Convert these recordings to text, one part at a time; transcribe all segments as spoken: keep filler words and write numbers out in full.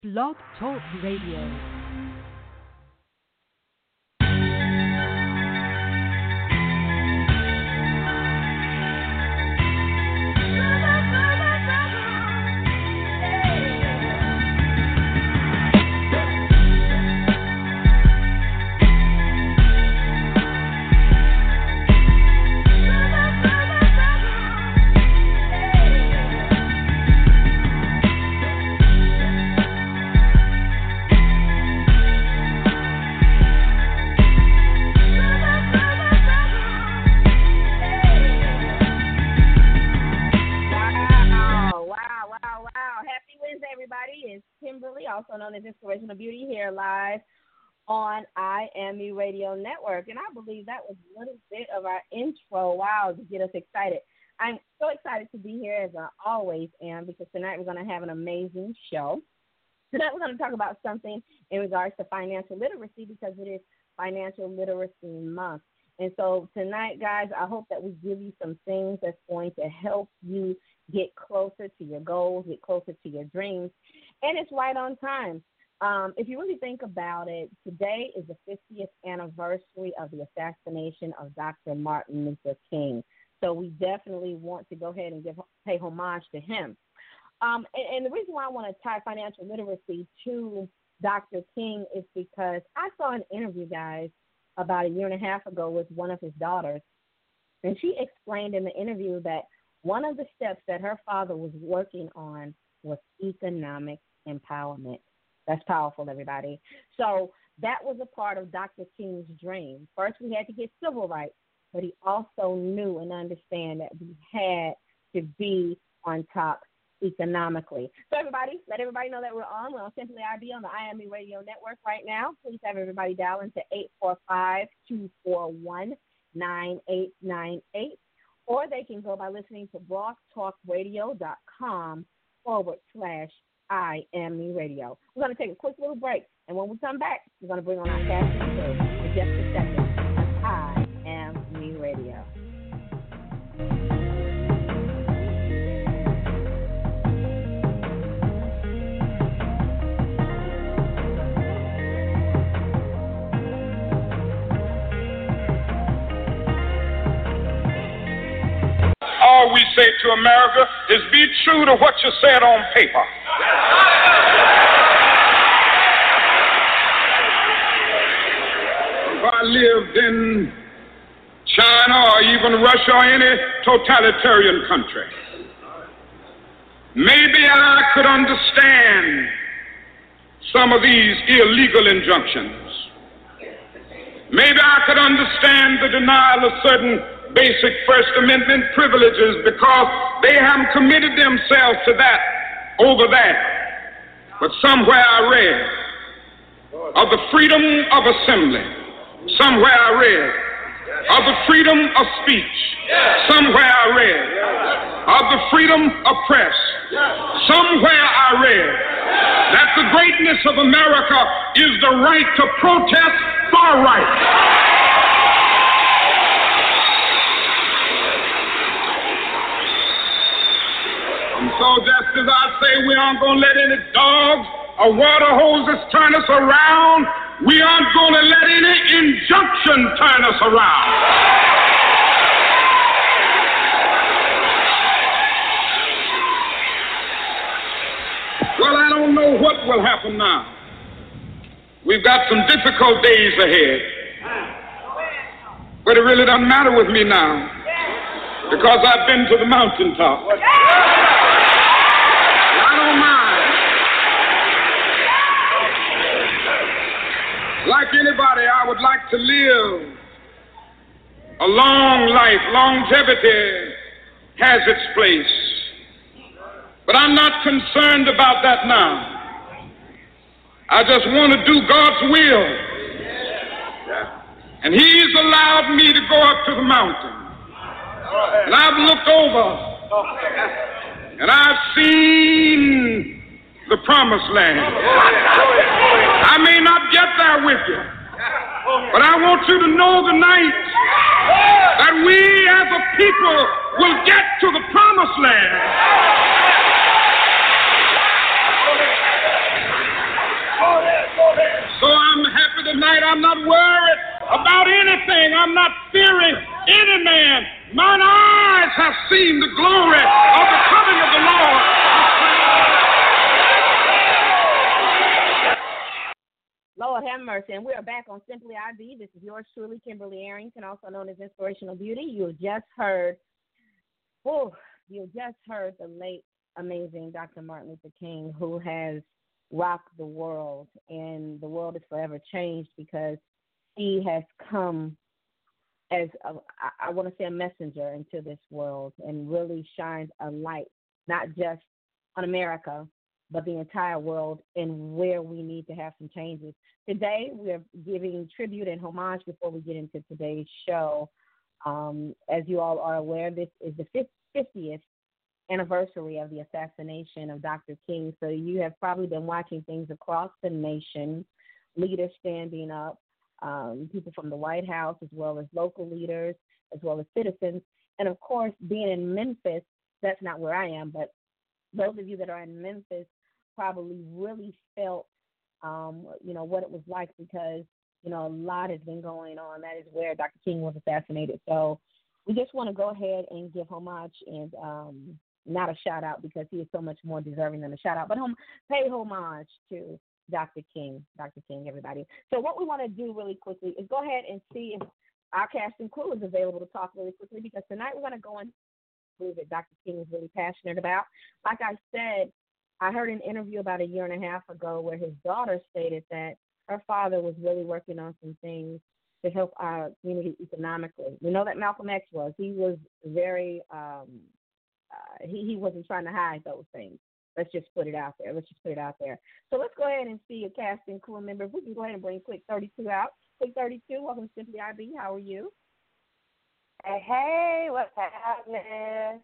Blog Talk Radio. Also known as Inspirational Beauty, here live on I Am Me Radio Network. And I believe that was a little bit of our intro, wow, to get us excited. I'm so excited to be here, as I always am, because tonight we're going to have an amazing show. Tonight we're going to talk about something in regards to financial literacy, because it is Financial Literacy Month. And so tonight, guys, I hope that we give you some things that's going to help you get closer to your goals, get closer to your dreams. And it's right on time. Um, if you really think about it, today is the fiftieth anniversary of the assassination of Doctor Martin Luther King. So we definitely want to go ahead and give pay homage to him. Um, and, and the reason why I want to tie financial literacy to Doctor King is because I saw an interview, guys, about a year and a half ago with one of his daughters. And she explained in the interview that one of the steps that her father was working on was economic empowerment. That's powerful, everybody. So that was a part of Doctor King's dream. First, we had to get civil rights, but he also knew and understand that we had to be on top economically. So everybody, let everybody know that we're on. We're on Simply I B on the I M E Radio Network right now. Please have everybody dial into eight four five, two four one, nine eight nine eight. Or they can go by listening to blogtalkradio.com forward slash I Am Me Radio. We're going to take a quick little break, and when we come back, we're going to bring on our cast members in just a second on I Am Me Radio. All we say to America is be true to what you said on paper. If I lived in China or even Russia or any totalitarian country, maybe I could understand some of these illegal injunctions. Maybe I could understand the denial of certain basic First Amendment privileges because they haven't committed themselves to that over that. But somewhere I read of the freedom of assembly. Somewhere I read of the freedom of speech. Somewhere I read of the freedom of press. Somewhere I read that the greatness of America is the right to protest for rights. So just as I say we aren't going to let any dogs or water hoses turn us around, we aren't going to let any injunction turn us around. Well, I don't know what will happen now. We've got some difficult days ahead. But it really doesn't matter with me now, because I've been to the mountaintop. Like anybody, I would like to live a long life. Longevity has its place. But I'm not concerned about that now. I just want to do God's will. And He's allowed me to go up to the mountain. And I've looked over and I've seen the promised land. I may not get there with you, but I want you to know tonight that we as a people will get to the promised land. tonight. I'm not worried about anything. I'm not fearing any man. Mine eyes have seen the glory of the coming of the Lord. Lord have mercy. And we are back on Simply I B. This is yours truly, Kimberly Arrington, also known as Inspirational Beauty. You just heard, oh, you just heard the late, amazing Doctor Martin Luther King, who has rocked the world, and the world is forever changed because he has come as, a, I, I want to say, a messenger into this world and really shines a light, not just on America, but the entire world and where we need to have some changes. Today, we're giving tribute and homage before we get into today's show. Um, as you all are aware, this is the fiftieth anniversary of the assassination of Doctor King. So you have probably been watching things across the nation, leaders standing up, um, people from the White House, as well as local leaders, as well as citizens. And, of course, being in Memphis, that's not where I am, but those of you that are in Memphis probably really felt, um, you know, what it was like because, you know, a lot has been going on. That is where Doctor King was assassinated. So we just want to go ahead and give homage and um, not a shout out because he is so much more deserving than a shout out, but hom- pay homage to Doctor King, Doctor King, everybody. So what we want to do really quickly is go ahead and see if our cast and crew is available to talk really quickly because tonight we're going to go into that Doctor King is really passionate about. Like I said, I heard an interview about a year and a half ago where his daughter stated that her father was really working on some things to help our community economically. We know that Malcolm X was. He was very, um, uh, he, he wasn't trying to hide those things. Let's just put it out there. Let's just put it out there. So let's go ahead and see a cast and crew member. If we can go ahead and bring Click thirty-two out. Click thirty-two, welcome to Simply I B. How are you? Hey, hey, what's happening?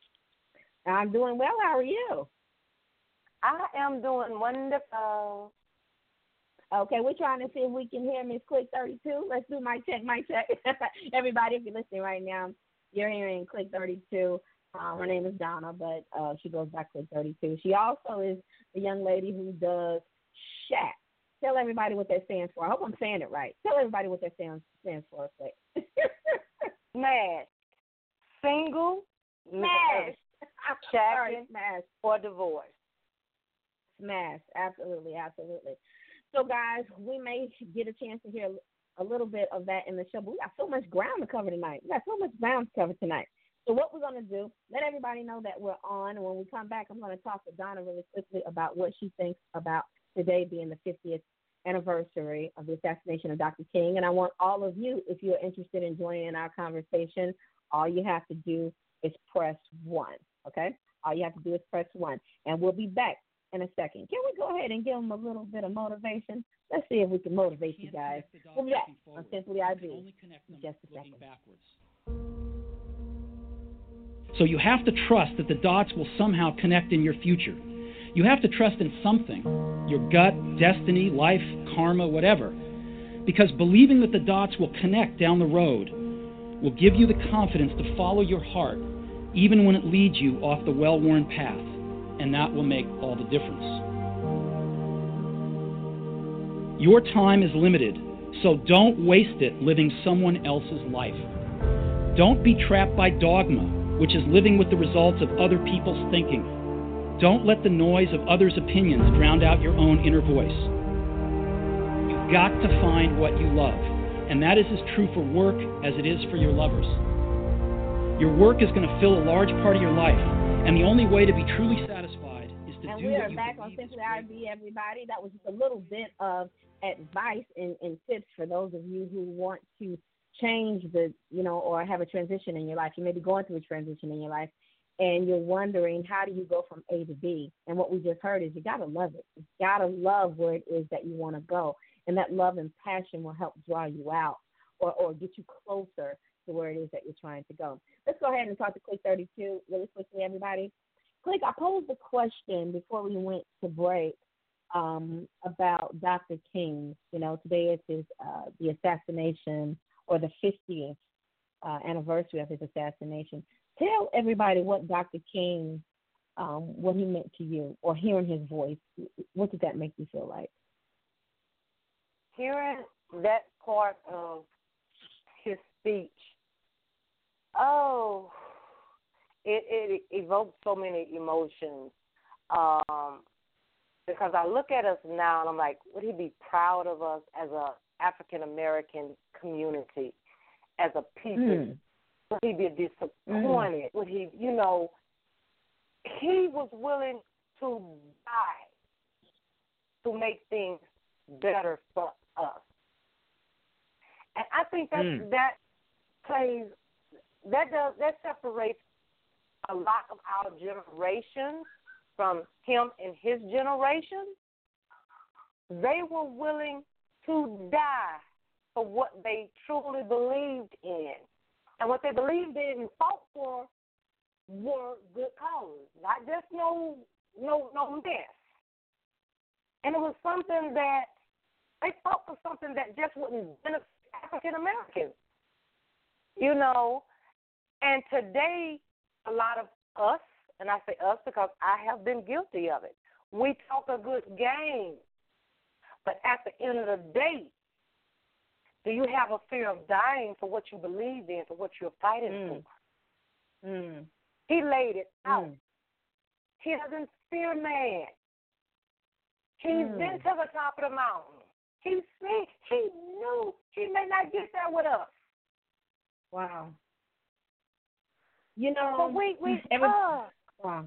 I'm doing well. How are you? I am doing wonderful. Okay, we're trying to see if we can hear Miss Click thirty-two. Let's do mic check, mic check. Everybody, if you're listening right now, you're hearing Click thirty-two. Um, her name is Donna, but uh, she goes by Click thirty-two. She also is the young lady who does SHAT. Tell everybody what that stands for. I hope I'm saying it right. Tell everybody what that stands, stands for, Click. Smash. Single, Smash. shacking, Smash. or divorce. Smash. Absolutely, absolutely. So, guys, we may get a chance to hear a little bit of that in the show, but we got so much ground to cover tonight. We got so much ground to cover tonight. So what we're going to do, let everybody know that we're on, and when we come back, I'm going to talk to Donna really quickly about what she thinks about today being the fiftieth anniversary of the assassination of Doctor King. And I want all of you, if you're interested in joining in our conversation, all you have to do is press one, okay? All you have to do is press one, and we'll be back in a second. Can we go ahead and give them a little bit of motivation? Let's see if we can motivate you guys. We'll be back on Simply I B in just a second. So you have to trust that the dots will somehow connect in your future. You have to trust in something, your gut, destiny, life, karma, whatever. Because believing that the dots will connect down the road will give you the confidence to follow your heart, even when it leads you off the well-worn path. And that will make all the difference. Your time is limited, so don't waste it living someone else's life. Don't be trapped by dogma, which is living with the results of other people's thinking. Don't let the noise of others' opinions drown out your own inner voice. You've got to find what you love, and that is as true for work as it is for your lovers. Your work is going to fill a large part of your life, and the only way to be truly satisfied is to and do we what are you back on Simply I B, everybody. That was just a little bit of advice and, and tips for those of you who want to change the, you know, or have a transition in your life. You may be going through a transition in your life, and you're wondering, how do you go from A to B? And what we just heard is you got to love it. You got to love where it is that you want to go. And that love and passion will help draw you out or, or get you closer to where it is that you're trying to go. Let's go ahead and talk to Click thirty-two really quickly, everybody. Click, I posed a question before we went to break um, about Doctor King. You know, today is his, uh, the assassination or the fiftieth uh, anniversary of his assassination. Tell everybody what Doctor King, um, what he meant to you, or hearing his voice. What did that make you feel like? Hearing that part of his speech, oh, it, it evokes so many emotions. Um, because I look at us now and I'm like, would he be proud of us as a African American community, as a people? Mm. Would he be disappointed? Mm. Would he, you know, he was willing to die to make things better for us. And I think that mm. that plays, that does, that separates a lot of our generation from him and his generation. They were willing to die for what they truly believed in. And what they believed in and fought for were good causes, not just no no no mess. And it was something that they fought for, something that just wouldn't benefit African Americans. You know, and today a lot of us, and I say us because I have been guilty of it, we talk a good game, but at the end of the day, do you have a fear of dying for what you believe in, for what you're fighting mm. for? Mm. He laid it out. Mm. He doesn't fear man. He's mm. been to the top of the mountain. He see, he knew he may not get there with us. Wow. You know, but we we every, wow.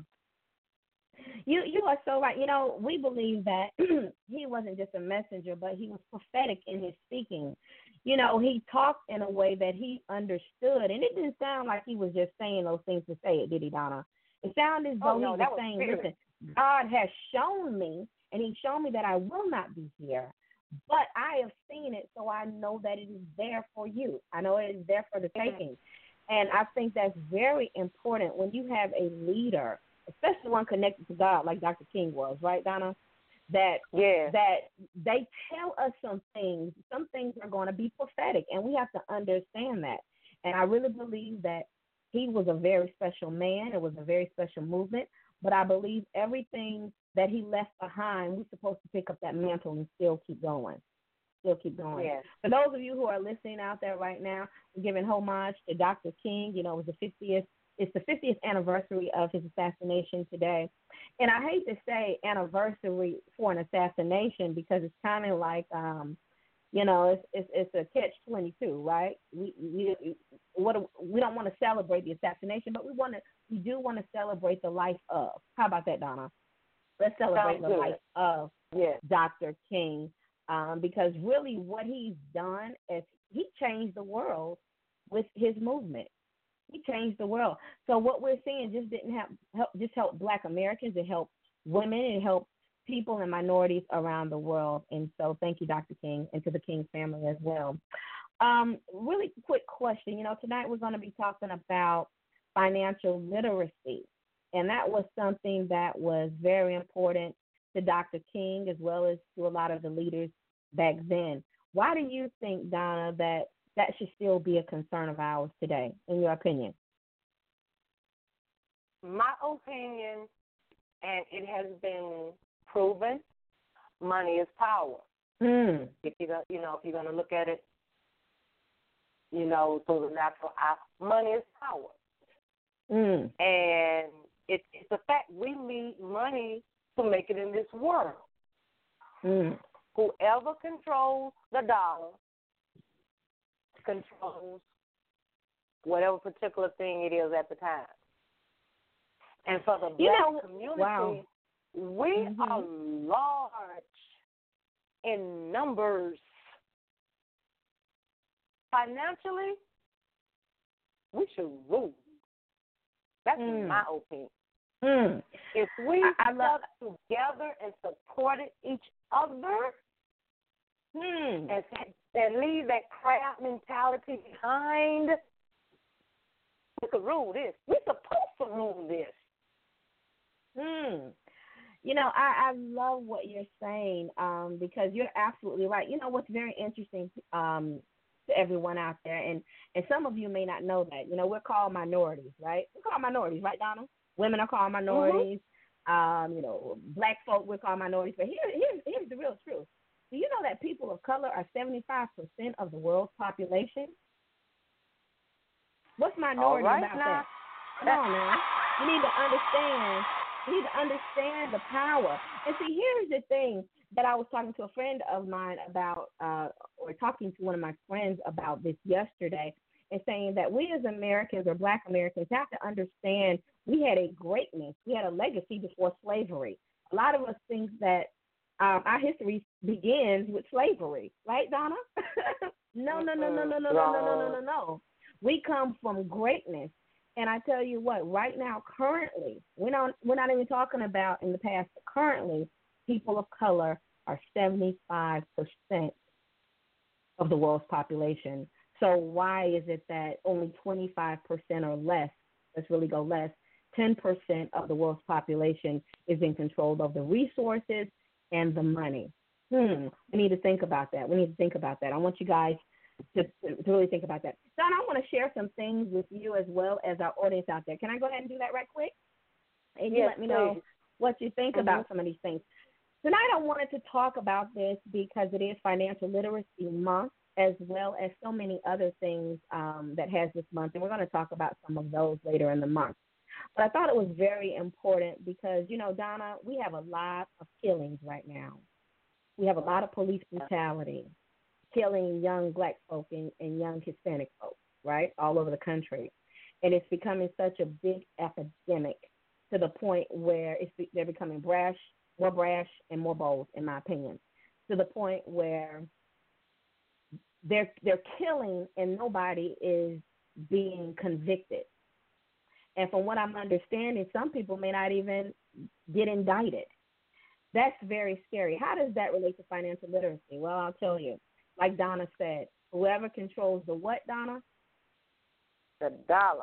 You you are so right. You know, we believe that he wasn't just a messenger, but he was prophetic in his speaking. You know, he talked in a way that he understood, and it didn't sound like he was just saying those things to say it, did he, Donna? It sounded as though oh, no, he was, was saying, spirit. Listen, God has shown me, and he's shown me that I will not be here, but I have seen it, so I know that it is there for you. I know it is there for the taking. And I think that's very important when you have a leader, especially one connected to God like Doctor King was, right, Donna? That yeah. that they tell us some things. Some things are going to be prophetic, and we have to understand that. And I really believe that he was a very special man. It was a very special movement. But I believe everything that he left behind, we're supposed to pick up that mantle and still keep going. Still keep going. Yes. For those of you who are listening out there right now, we're giving homage to Doctor King. You know, it was the fiftieth. It's the fiftieth anniversary of his assassination today. And I hate to say anniversary for an assassination because it's kind of like, um, you know, it's it's, it's a catch twenty-two, right? We we what we don't want to celebrate the assassination, but we want to we do want to celebrate the life of. How about that, Donna? Let's celebrate Sounds the good. life of yes. Doctor King, um, because really what he's done is he changed the world with his movement. He changed the world. So what we're seeing just didn't have help, just help Black Americans. It helped women. It helped people and minorities around the world. And so thank you, Doctor King, and to the King family as well. Um, really quick question. You know, tonight we're going to be talking about financial literacy. And that was something that was very important to Doctor King as well as to a lot of the leaders back then. Why do you think, Donna, that that should still be a concern of ours today, in your opinion? My opinion, and it has been proven, money is power. Mm. If you you know, if you're going to look at it, you know, through the natural eye, money is power. Mm. And it, it's a fact we need money to make it in this world. Mm. Whoever controls the dollar controls whatever particular thing it is at the time. And for the Black you know, community, wow. we mm-hmm. are large in numbers. Financially, we should rule. That's mm. my opinion. Mm. If we I, I love stuck together and supported each other, mm. and, and leave that crab mentality behind, we could rule this. We're supposed to rule this. Mm. You know, I, I love what you're saying um, because you're absolutely right. You know what's very interesting um, to everyone out there, and, and some of you may not know that. You know, we're called minorities, right? We're called minorities, right, Donna? Women are called minorities. Mm-hmm. Um, you know, Black folk, we're called minorities. But here, here's, here's the real truth. Do you know that people of color are seventy-five percent of the world's population. What's minority right, about now. that? Come on now. You need to understand. You need to understand the power. And see, here's the thing that I was talking to a friend of mine about, uh, or talking to one of my friends about this yesterday, and saying that we as Americans or Black Americans have to understand we had a greatness, we had a legacy before slavery. A lot of us think that um, our history begins with slavery, right, Donna? no, no, no, no, no, no, no, no, no, no, no, no. We come from greatness. And I tell you what, right now, currently, we're not, we're not even talking about in the past, but currently, people of color are seventy-five percent of the world's population. So why is it that only twenty-five percent or less, let's really go less, ten percent of the world's population is in control of the resources and the money? Hmm, we need to think about that. We need to think about that. I want you guys to, to really think about that. Don, I want to share some things with you as well as our audience out there. Can I go ahead and do that right quick? And you yes, let me know please. what you think mm-hmm. about some of these things. Tonight I wanted to talk about this because it is Financial Literacy Month, as well as so many other things um, that has this month, and we're going to talk about some of those later in the month. But I thought it was very important because, you know, Donna, we have a lot of killings right now. We have a lot of police brutality, killing young Black folk and, and young Hispanic folks, right, all over the country. And it's becoming such a big epidemic to the point where it's, they're becoming brash, more brash and more bold, in my opinion, to the point where they're they're killing and nobody is being convicted. And from what I'm understanding, some people may not even get indicted. That's very scary. How does that relate to financial literacy? Well, I'll tell you. Like Donna said, whoever controls the what, Donna? The dollar.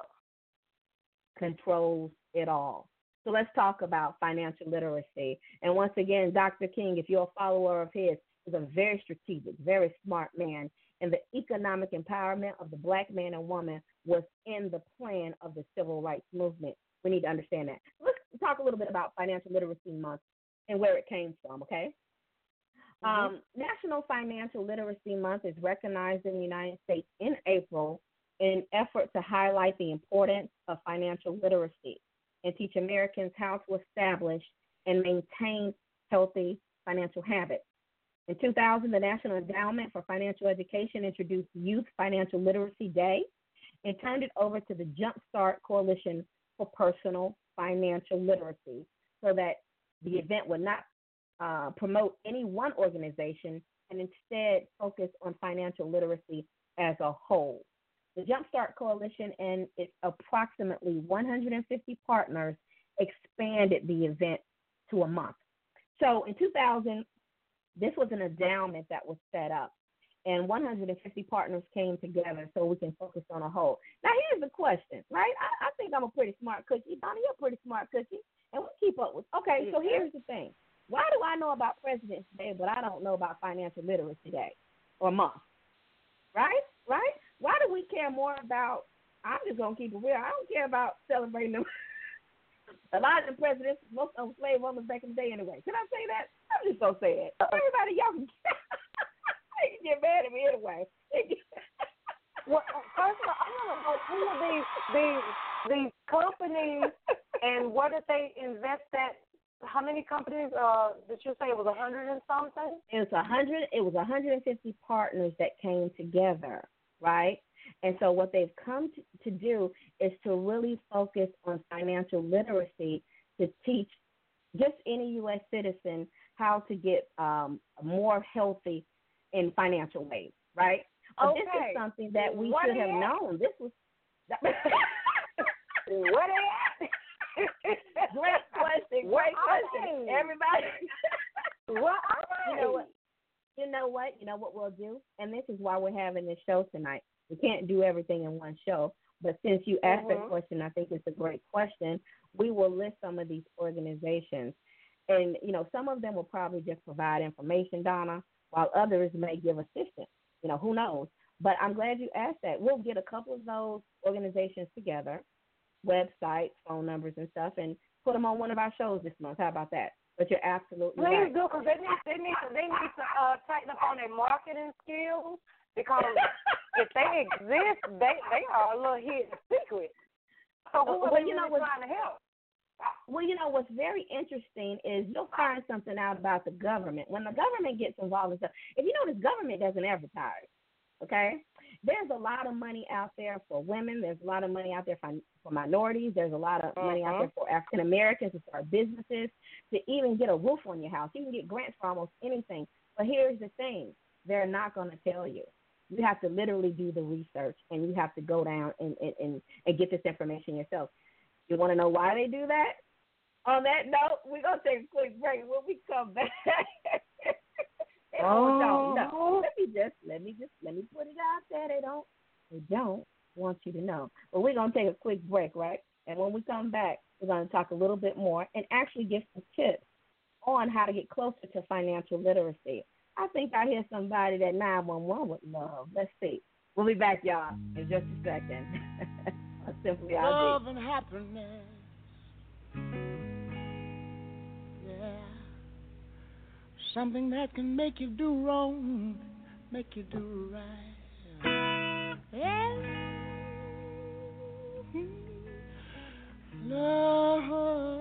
Controls it all. So let's talk about financial literacy. And once again, Doctor King, if you're a follower of his, is a very strategic, very smart man. And the economic empowerment of the Black man and woman was in the plan of the civil rights movement. We need to understand that. Let's talk a little bit about Financial Literacy Month and where it came from, okay? Mm-hmm. Um, National Financial Literacy Month is recognized in the United States in April in an effort to highlight the importance of financial literacy and teach Americans how to establish and maintain healthy financial habits. In two thousand, the National Endowment for Financial Education introduced Youth Financial Literacy Day and turned it over to the Jumpstart Coalition for Personal Financial Literacy so that the event would not uh, promote any one organization and instead focus on financial literacy as a whole. The Jumpstart Coalition and its approximately one hundred fifty partners expanded the event to a month. So in two thousand, this was an endowment that was set up, and one hundred fifty partners came together so we can focus on a whole. Now, here's the question, right? I, I think I'm a pretty smart cookie. Donnie, you're a pretty smart cookie, and we keep up with. Okay, so here's the thing. Why do I know about President's Day, but I don't know about Financial Literacy Day or month, right? Right? Why do we care more about, I'm just going to keep it real, I don't care about celebrating them. A lot of the presidents, most of them slave owners back in the day anyway. Can I say that? I'm just going to say it. Everybody, y'all can, they can get mad at me anyway. Well, first of all, I want to know who are these, these, these companies and what did they invest at? How many companies uh, did you say it was a hundred and something? It was a hundred. It was one hundred fifty partners that came together, right? And so what they've come to, to do is to really focus on financial literacy to teach just any U S citizen how to get um, more healthy in financial ways, right? Okay. Uh, this is something that we what should have known. This was what are they Great question. Great question. Everybody. What are you know what? You know what? You know what we'll do? And this is why we're having this show tonight. We can't do everything in one show. But since you asked mm-hmm. that question, I think it's a great question. We will list some of these organizations. And, you know, some of them will probably just provide information, Donna, while others may give assistance. You know, who knows? But I'm glad you asked that. We'll get a couple of those organizations together, websites, phone numbers, and stuff, and put them on one of our shows this month. How about that? But you're absolutely Please right. do, because they need, they need to, they need to uh, tighten up on their marketing skills, because if they exist, they they are a little hidden secret. So who are well, they you know, really what, trying to help? Well, you know, what's very interesting is you'll find something out about the government. When the government gets involved in stuff, if you notice, government doesn't advertise, okay? There's a lot of money out there for women. There's a lot of money out there for, for minorities. There's a lot of Uh-huh. money out there for African Americans to start businesses, to even get a roof on your house. You can get grants for almost anything. But here's the thing. They're not going to tell you. You have to literally do the research, and you have to go down and, and, and, and get this information yourself. You want to know why they do that? On that note, we're going to take a quick break. When we come back, they don't Oh. know. Let me just, let me just, let me put it out there. They don't, they don't want you to know. But we're going to take a quick break, right? And when we come back, we're going to talk a little bit more and actually give some tips on how to get closer to financial literacy. I think I hear somebody that nine one one would love. Let's see. We'll be back, y'all, in just a second. Simply Love I D. and happiness. Yeah. Something that can make you do wrong, make you do right. Yeah. Love.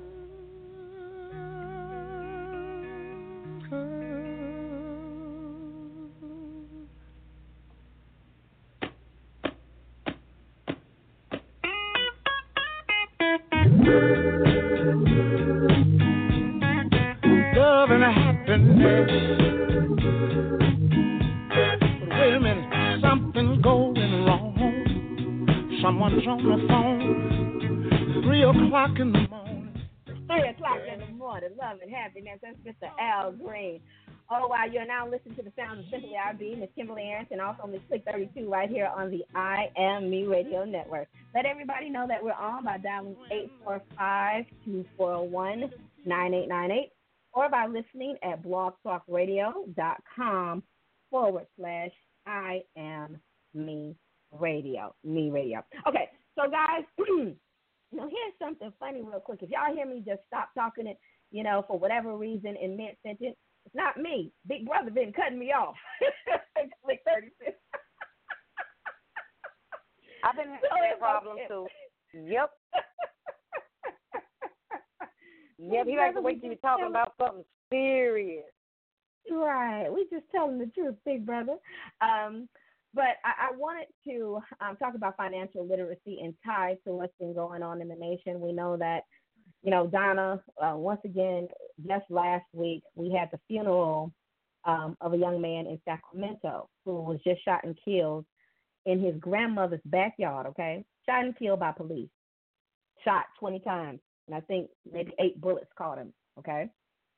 Love and happiness. But wait a minute, something's going wrong. Someone's on the phone. Three o'clock in the morning. Three o'clock in the morning. Love and happiness. That's Mister Al Green. Oh, wow. You're now listening to the sound of Simply I B, Miss Kimberly Arrington, also on the Click thirty-two right here on the I Am Me Radio Network. Let everybody know that we're on by dialing eight four five, two four one, nine eight nine eight or by listening at blogtalkradio.com forward slash I Am Me Radio. Me Radio. Okay, so guys, you know, here's something funny real quick. If y'all hear me just stop talking it, you know, for whatever reason in mid-sentence, it's not me. Big Brother been cutting me off. Click thirty-six. I've been having that problem too. Yep. Yep, he likes to wait till you're talking about something serious. Right. We just telling the truth, Big Brother. Um, but I, I wanted to um, talk about financial literacy and tied to what's been going on in the nation. We know that, you know, Donna, uh, once again, just last week, we had the funeral um, of a young man in Sacramento who was just shot and killed in his grandmother's backyard, okay? Shot and killed by police. Shot twenty times. And I think maybe eight bullets caught him, okay?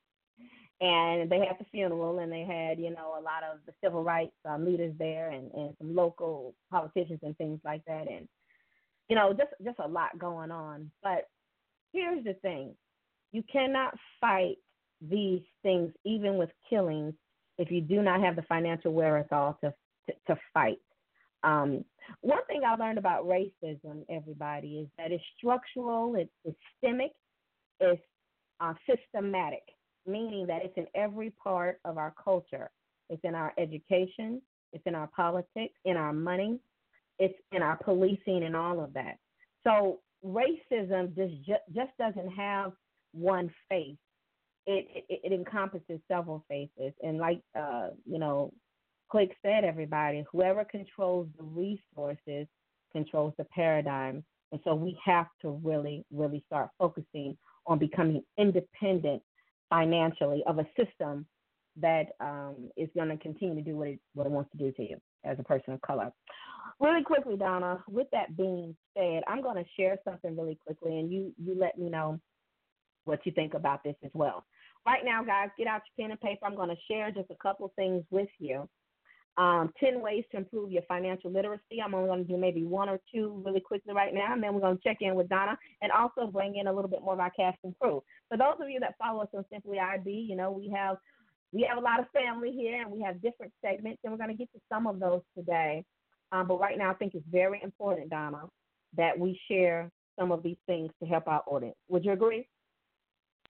And they had the funeral, and they had, you know, a lot of the civil rights uh, leaders there and, and some local politicians and things like that. And, you know, just, just a lot going on. But here's the thing. You cannot fight these things, even with killings, if you do not have the financial wherewithal to, to, to fight. Um, one thing I learned about racism, everybody, is that it's structural, it's systemic, it's uh, systematic, meaning that it's in every part of our culture. It's in our education, it's in our politics, in our money, it's in our policing and all of that. So racism just, just doesn't have one face. It, it, it encompasses several faces. And like, uh, you know, Click said, everybody, whoever controls the resources controls the paradigm. And so we have to really, really start focusing on becoming independent financially of a system that um, is going to continue to do what it, what it wants to do to you as a person of color. Really quickly, Donna, with that being said, I'm going to share something really quickly, and you, you let me know what you think about this as well. Right now, guys, get out your pen and paper. I'm going to share just a couple things with you. Um, ten ways to improve your financial literacy. I'm only going to do maybe one or two really quickly right now, and then we're going to check in with Donna and also bring in a little bit more of our cast and crew. For those of you that follow us on Simply I B, you know, we have we have a lot of family here, and we have different segments, and we're going to get to some of those today. Um, but right now, I think it's very important, Donna, that we share some of these things to help our audience. Would you agree?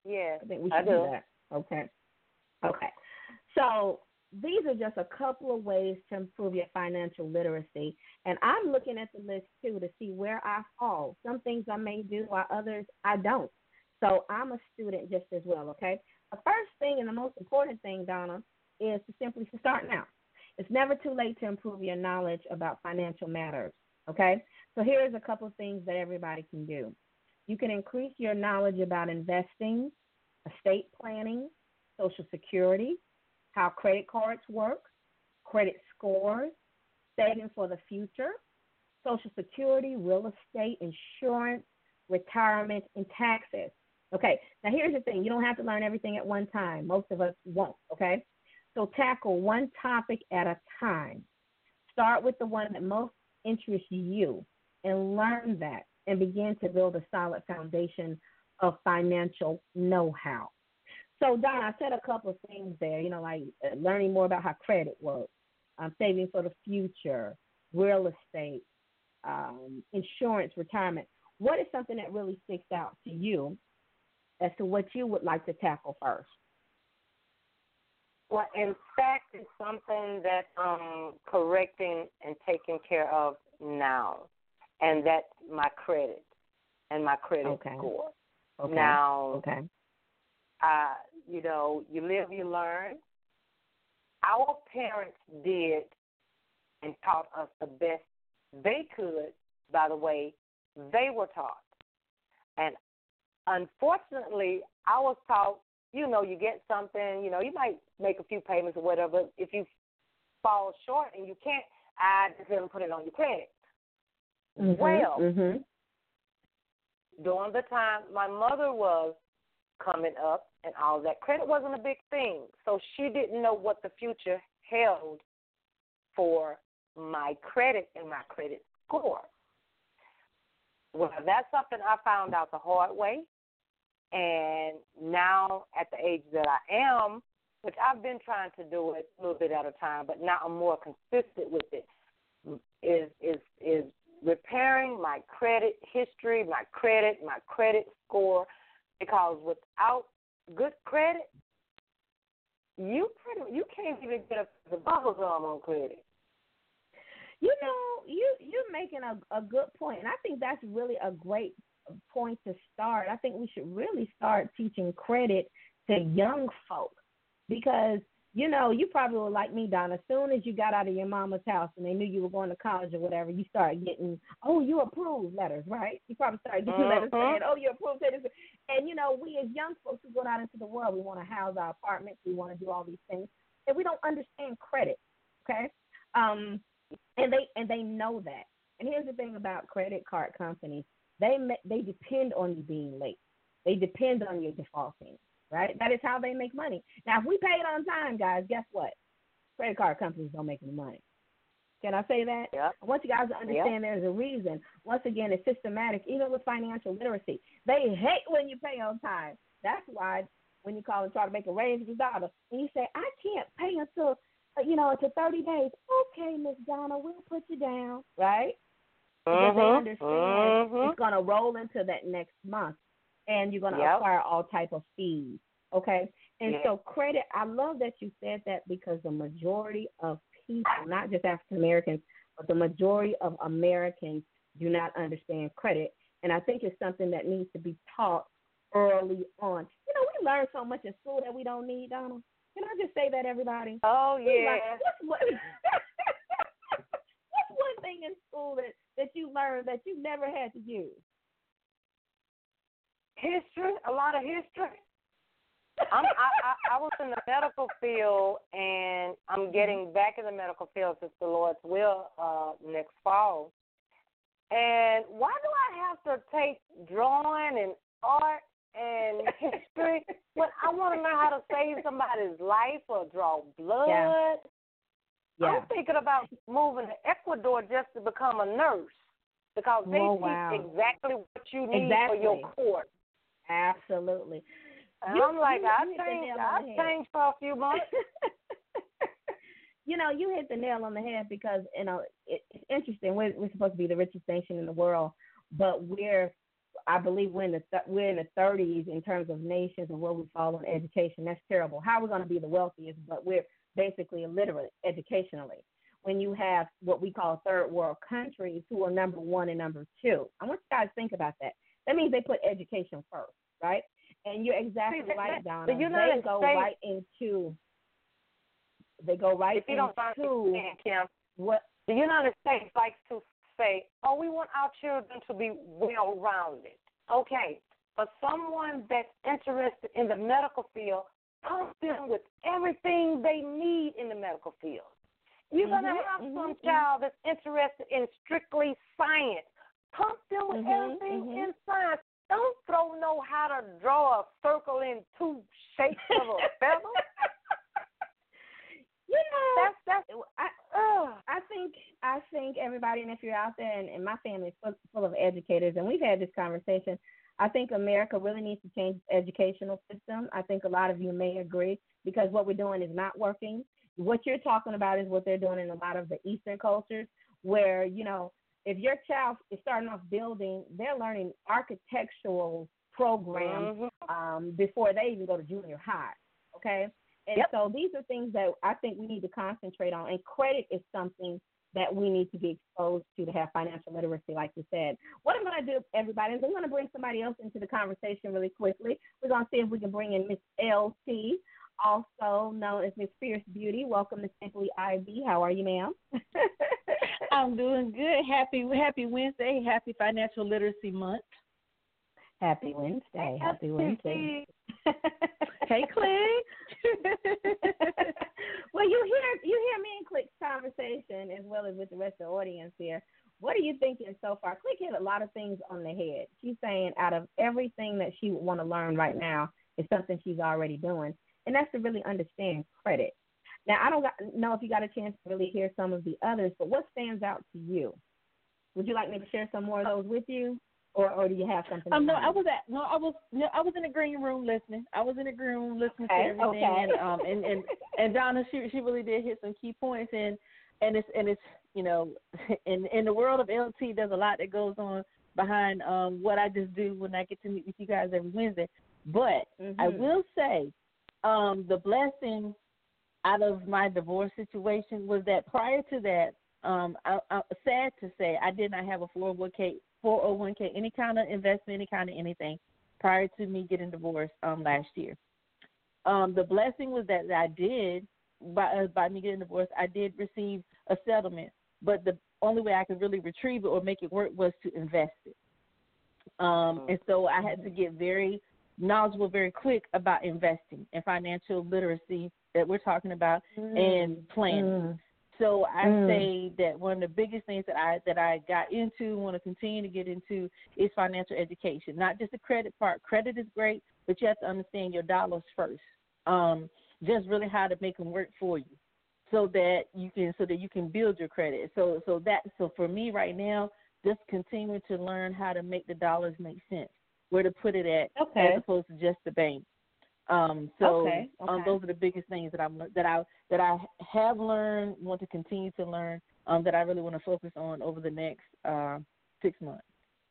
Yes, I think we I should do. do that. Okay. Okay. So these are just a couple of ways to improve your financial literacy. And I'm looking at the list, too, to see where I fall. Some things I may do while others I don't. So I'm a student just as well, okay? The first thing and the most important thing, Donna, is to simply start now. It's never too late to improve your knowledge about financial matters, okay? So here's a couple of things that everybody can do. You can increase your knowledge about investing, estate planning, Social Security, how credit cards work, credit scores, saving for the future, Social Security, real estate, insurance, retirement, and taxes. Okay, now here's the thing. You don't have to learn everything at one time. Most of us won't, okay? So tackle one topic at a time. Start with the one that most interests you and learn that and begin to build a solid foundation of financial know-how. So, Don, I said a couple of things there, you know, like uh, learning more about how credit works, um, saving for the future, real estate, um, insurance, retirement. What is something that really sticks out to you as to what you would like to tackle first? Well, in fact, it's something that I'm correcting and taking care of now, and that's my credit and my credit okay. score. Okay. Now, okay. Uh, you know, you live, you learn. Our parents did and taught us the best they could by the way they were taught. And unfortunately, I was taught, you know, you get something, you know, you might make a few payments or whatever. But if you fall short and you can't, I just let them put it on your credit. Mm-hmm, well, mm-hmm. during the time my mother was coming up and all that, credit wasn't a big thing. So she didn't know what the future held for my credit and my credit score. Well, that's something I found out the hard way. And now at the age that I am, which I've been trying to do it a little bit at a time, but now I'm more consistent with it, is is is repairing my credit history, my credit, my credit score, because without good credit, you pretty you can't even get up to the bubble gum on credit. You know, you you're making a, a good point, and I think that's really a great point to start. I think we should really start teaching credit to young folk because, you know, you probably were like me, Don. As soon as you got out of your mama's house and they knew you were going to college or whatever, you started getting, oh, you approved letters, right? You probably started getting uh-huh. letters saying, oh, you approved it. And, you know, we as young folks who go out into the world, we want to house our apartments, we want to do all these things, and we don't understand credit, okay? Um, and they and they know that. And here's the thing about credit card companies. They they depend on you being late. They depend on you defaulting, right? That is how they make money. Now, if we pay it on time, guys, guess what? Credit card companies don't make any money. Can I say that? Yep. I want you guys to understand yep. there's a reason. Once again, it's systematic, even with financial literacy. They hate when you pay on time. That's why when you call and try to make a raise with your daughter, and you say, I can't pay until, you know, until thirty days. Okay, Miss Donna, we'll put you down, right? Because uh-huh. they understand uh-huh. it's going to roll into that next month, and you're going to yep. acquire all type of fees, okay? And yep. so credit, I love that you said that because the majority of people, not just African Americans, but the majority of Americans do not understand credit, and I think it's something that needs to be taught early on. You know, we learn so much in school that we don't need, Donald. Can I just say that, everybody? Oh, yeah. Like, what's, what, what's one thing in school that, that you learned that you never had to use? History, a lot of history. I'm, I, I, I was in the medical field, and I'm getting back in the medical field since the Lord's will uh, next fall. And why do I have to take drawing and art and history when I want to learn how to save somebody's life or draw blood? Yeah. Yeah. I'm thinking about moving to Ecuador just to become a nurse because they oh, teach wow. exactly what you need exactly. for your course. Absolutely. And you, I'm like, you, I you changed, I changed for a few months. You know, you hit the nail on the head because, you know, it, it's interesting. We're, we're supposed to be the richest nation in the world, but we're I believe we're in the th- we're in the thirties in terms of nations and where we fall in education. That's terrible. How are we going to be the wealthiest, but we're basically illiterate educationally? When you have what we call third world countries who are number one and number two, I want you guys to think about that. That means they put education first, right? And you're exactly See, right, Donna. The United they go States, right into they go right if you into don't understand, Kim, what the United States likes to say, oh, we want our children to be well-rounded. Okay, but someone that's interested in the medical field, pump them with everything they need in the medical field. You're mm-hmm, going to have mm-hmm, some child that's interested in strictly science. Pump them with mm-hmm, everything mm-hmm. in science. Don't throw no how to draw a circle in two shapes of a feather. You know, that's that's. I, uh, I think I think everybody, and if you're out there, and, and my family is full, full of educators, and we've had this conversation. I think America really needs to change its educational system. I think a lot of you may agree because what we're doing is not working. What you're talking about is what they're doing in a lot of the Eastern cultures, where you know, if your child is starting off building, they're learning architectural programs mm-hmm. um, before they even go to junior high. Okay. And yep. so these are things that I think we need to concentrate on. And credit is something that we need to be exposed to to have financial literacy, like you said. What I'm going to do, everybody, is I'm going to bring somebody else into the conversation really quickly. We're going to see if we can bring in Miss L T, also known as Miss Fierce Beauty. Welcome to Simply I B. How are you, ma'am? I'm doing good. Happy Happy Wednesday. Happy Financial Literacy Month. Happy Wednesday. Happy Wednesday. Hey, Click. Well, you hear you hear me and Click's conversation as well as with the rest of the audience here. What are you thinking so far? Click hit a lot of things on the head. She's saying out of everything that she would want to learn right now is something she's already doing, and that's to really understand credit. Now, I don't got, know if you got a chance to really hear some of the others, but what stands out to you? Would you like me to share some more of those with you? Or, or do you have something? Um, no, I was at no, I was no, I was in the green room listening. I was in the green room listening okay, to everything, okay. and um, and, and and Donna, she she really did hit some key points, and and it's and it's you know, in in the world of L T, there's a lot that goes on behind um what I just do when I get to meet with you guys every Wednesday. But mm-hmm. I will say, um, the blessing out of my divorce situation was that prior to that, um, I, I, sad to say, I did not have a four oh one k. four oh one k, any kind of investment, any kind of anything, prior to me getting divorced um, last year. Um, the blessing was that I did, by, uh, by me getting divorced, I did receive a settlement, but the only way I could really retrieve it or make it work was to invest it. Um, and so I had to get very knowledgeable very quick about investing and financial literacy that we're talking about mm. and planning. Mm. So I mm. say that one of the biggest things that I that I got into, want to continue to get into, is financial education. Not just the credit part. Credit is great, but you have to understand your dollars first. Um, just really how to make them work for you, so that you can so that you can build your credit. So so that so for me right now, just continuing to learn how to make the dollars make sense, where to put it at, okay. as opposed to just the bank. Um, so okay, okay. Um, those are the biggest things that I'm that I that I have learned, want to continue to learn, um, that I really want to focus on over the next uh, six months.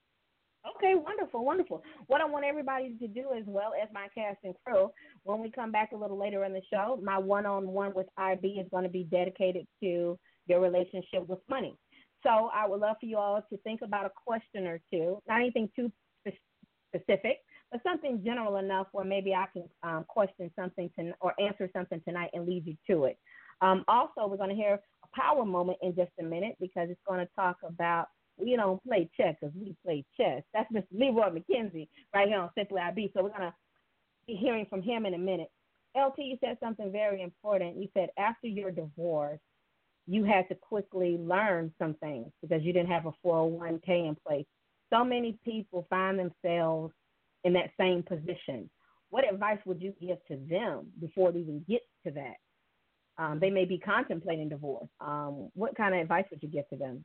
Okay, wonderful, wonderful. What I want everybody to do, as well as my cast and crew, when we come back a little later in the show, my one-on-one with I B is going to be dedicated to your relationship with money. So I would love for you all to think about a question or two, not anything too specific, but something general enough where maybe I can um, question something to, or answer something tonight and lead you to it. Um, also, we're going to hear a power moment in just a minute, because it's going to talk about, we don't play chess because we play chess. That's Mister Leroy McKenzie right here on Simply I B. So we're going to be hearing from him in a minute. L T, you said something very important. You said after your divorce, you had to quickly learn some things because you didn't have a four oh one k in place. So many people find themselves in that same position. What advice would you give to them before they even get to that? Um, they may be contemplating divorce. Um, what kind of advice would you give to them?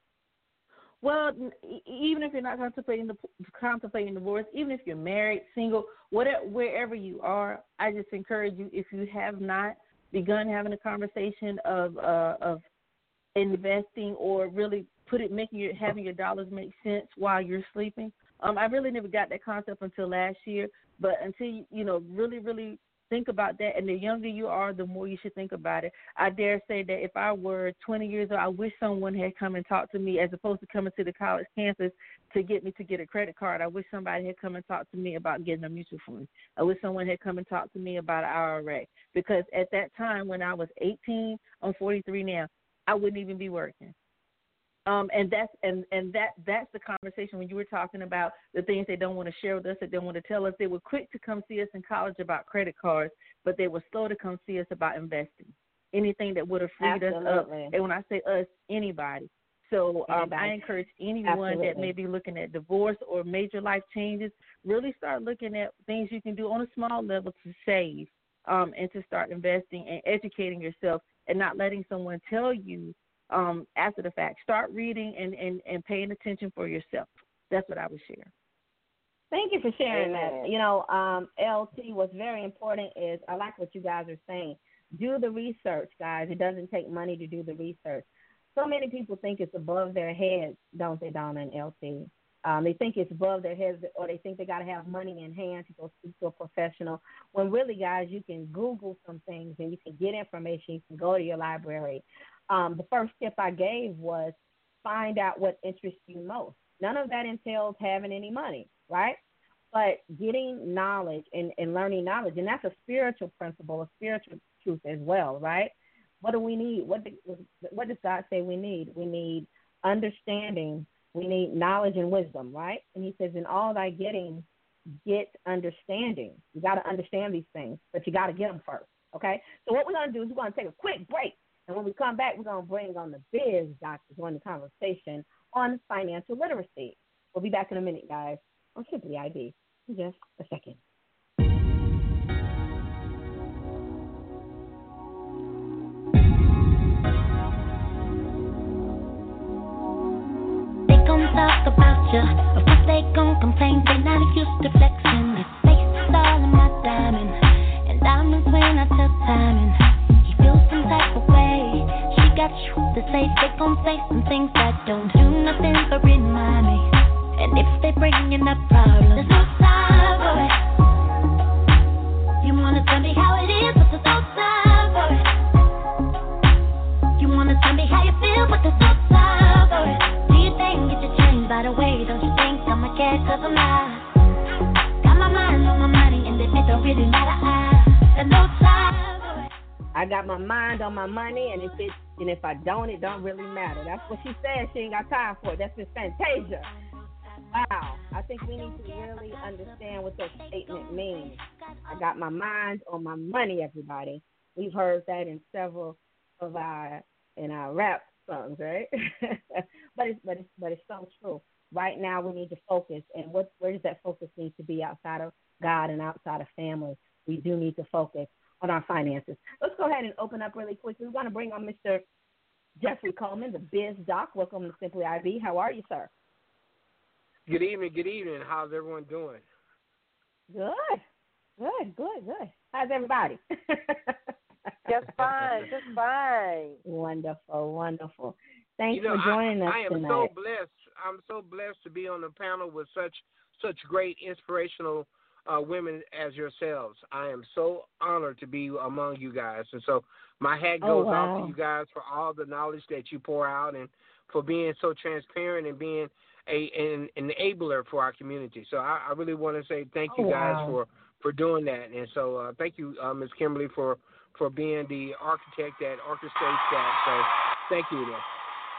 Well, even if you're not contemplating the, contemplating divorce, even if you're married, single, whatever, wherever you are, I just encourage you, if you have not begun having a conversation of uh, of investing or really put it making your having your dollars make sense while you're sleeping, Um, I really never got that concept until last year, but until you, you know, really, really think about that, and the younger you are, the more you should think about it. I dare say that if I were twenty years old, I wish someone had come and talked to me as opposed to coming to the college campus to get me to get a credit card. I wish somebody had come and talked to me about getting a mutual fund. I wish someone had come and talked to me about an I R A, because at that time when I was eighteen, I'm forty-three now, I wouldn't even be working. Um, and that's and, and that that's the conversation when you were talking about the things they don't want to share with us, they don't want to tell us. They were quick to come see us in college about credit cards, but they were slow to come see us about investing. Anything that would have freed Absolutely. us up. And when I say us, anybody. So um, Anybody. I encourage anyone Absolutely. that may be looking at divorce or major life changes, really start looking at things you can do on a small level to save um, and to start investing and educating yourself and not letting someone tell you Um, after the fact. Start reading and, and, and paying attention for yourself. That's what I would share. Thank you for sharing Amen. that. You know, um, L T, what's very important is, I like what you guys are saying. Do the research, guys. It doesn't take money to do the research. So many people think it's above their heads, don't they, Donna and L T? Um, they think it's above their heads, or they think they got to have money in hand to go speak to a professional. When really, guys, you can Google some things and you can get information. You can go to your library. Um, the first tip I gave was find out what interests you most. None of that entails having any money, right? But getting knowledge and, and learning knowledge, and that's a spiritual principle, a spiritual truth as well, right? What do we need? What, do, what does God say we need? We need understanding. We need knowledge and wisdom, right? And he says, in all thy getting, get understanding. You got to understand these things, but you got to get them first, okay? So what we're going to do is we're going to take a quick break. And when we come back, we're going to bring on the biz doctor to join the conversation on financial literacy. We'll be back in a minute, guys, on Simply I B in just a second. They gon' talk about you, of course they gon' complain. They not used to flexing. Their face is all in my diamond, and diamonds when I tell timing. Some type of way, she got truth to say. They gon' say some things that don't do nothing but remind me. And if they bringing up problems, there's no time for it. You wanna tell me how it is, but there's no time for it. You wanna tell me how you feel, but there's no time for it. Do you think it should change by the way? Don't you think I'ma care, cause I'm not. Got my mind on my money, and if it don't really matter, I there's no time. I got my mind on my money, and if it and if I don't, it don't really matter. That's what she said. She ain't got time for it. That's Miss Fantasia. Wow. I think we need to really understand what that statement means. I got my mind on my money, everybody. We've heard that in several of our in our rap songs, right? but it's but it's but it's so true. Right now, we need to focus, and what where does that focus need to be outside of God and outside of family? We do need to focus on our finances. Let's go ahead and open up really quickly. We're going to bring on Mister Jeffrey Coleman, the Biz Doc. Welcome to Simply I B. How are you, sir? Good evening, good evening. How's everyone doing? Good, good, good, good. How's everybody? Just fine, just fine. Wonderful, wonderful. Thanks you know, for joining I, us I am tonight. so blessed. I'm so blessed to be on the panel with such such great inspirational uh, women as yourselves. I am so honored to be among you guys. And so my hat goes oh, wow. off to you guys for all the knowledge that you pour out and for being so transparent and being a an enabler for our community. So I, I really want to say thank you oh, guys wow. for, for doing that. And so uh, thank you, uh, Miz Kimberly, for, for being the architect that orchestrates that. So thank you. Then.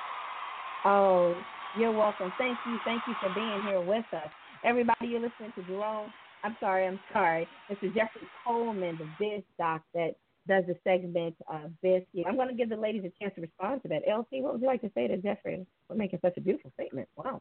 Oh, you're welcome. Thank you. Thank you for being here with us. Everybody, you're listening to Jerome. I'm sorry, I'm sorry. Mister Jeffrey Coleman, the Biz Doc that does the segment uh, Biz. I'm going to give the ladies a chance to respond to that. L C, what would you like to say to Jeffrey for making such a beautiful statement? Wow.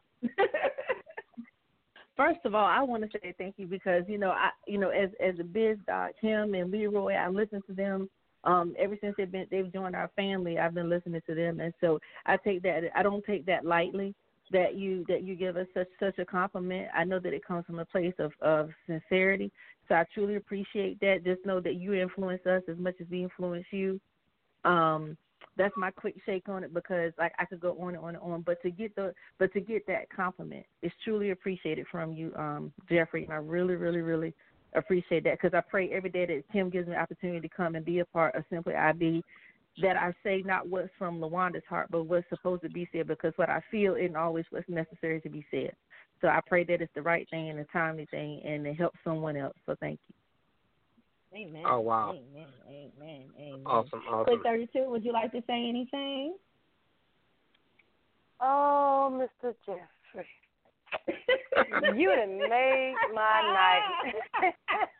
First of all, I want to say thank you because, you know, I, you know, as as a Biz Doc, him and Leroy, I listened to them um, ever since they've been they've joined our family. I've been listening to them, and so I take that I don't take that lightly. That you that you give us such such a compliment. I know that it comes from a place of, of sincerity. So I truly appreciate that. Just know that you influence us as much as we influence you. Um, that's my quick shake on it, because like I could go on and on and on. But to get the but to get that compliment, it's truly appreciated from you, um, Jeffrey. And I really, really, really appreciate that, because I pray every day that Tim gives me the opportunity to come and be a part of Simply I Be, that I say not what's from LaWanda's heart, but what's supposed to be said, because what I feel isn't always what's necessary to be said. So I pray that it's the right thing and the timely thing, and it helps someone else. So thank you. Amen. Oh, wow. Amen. Amen. Amen. Awesome. Awesome. Quick thirty-two, would you like to say anything? Oh, Mister Jeffrey. You done made my night.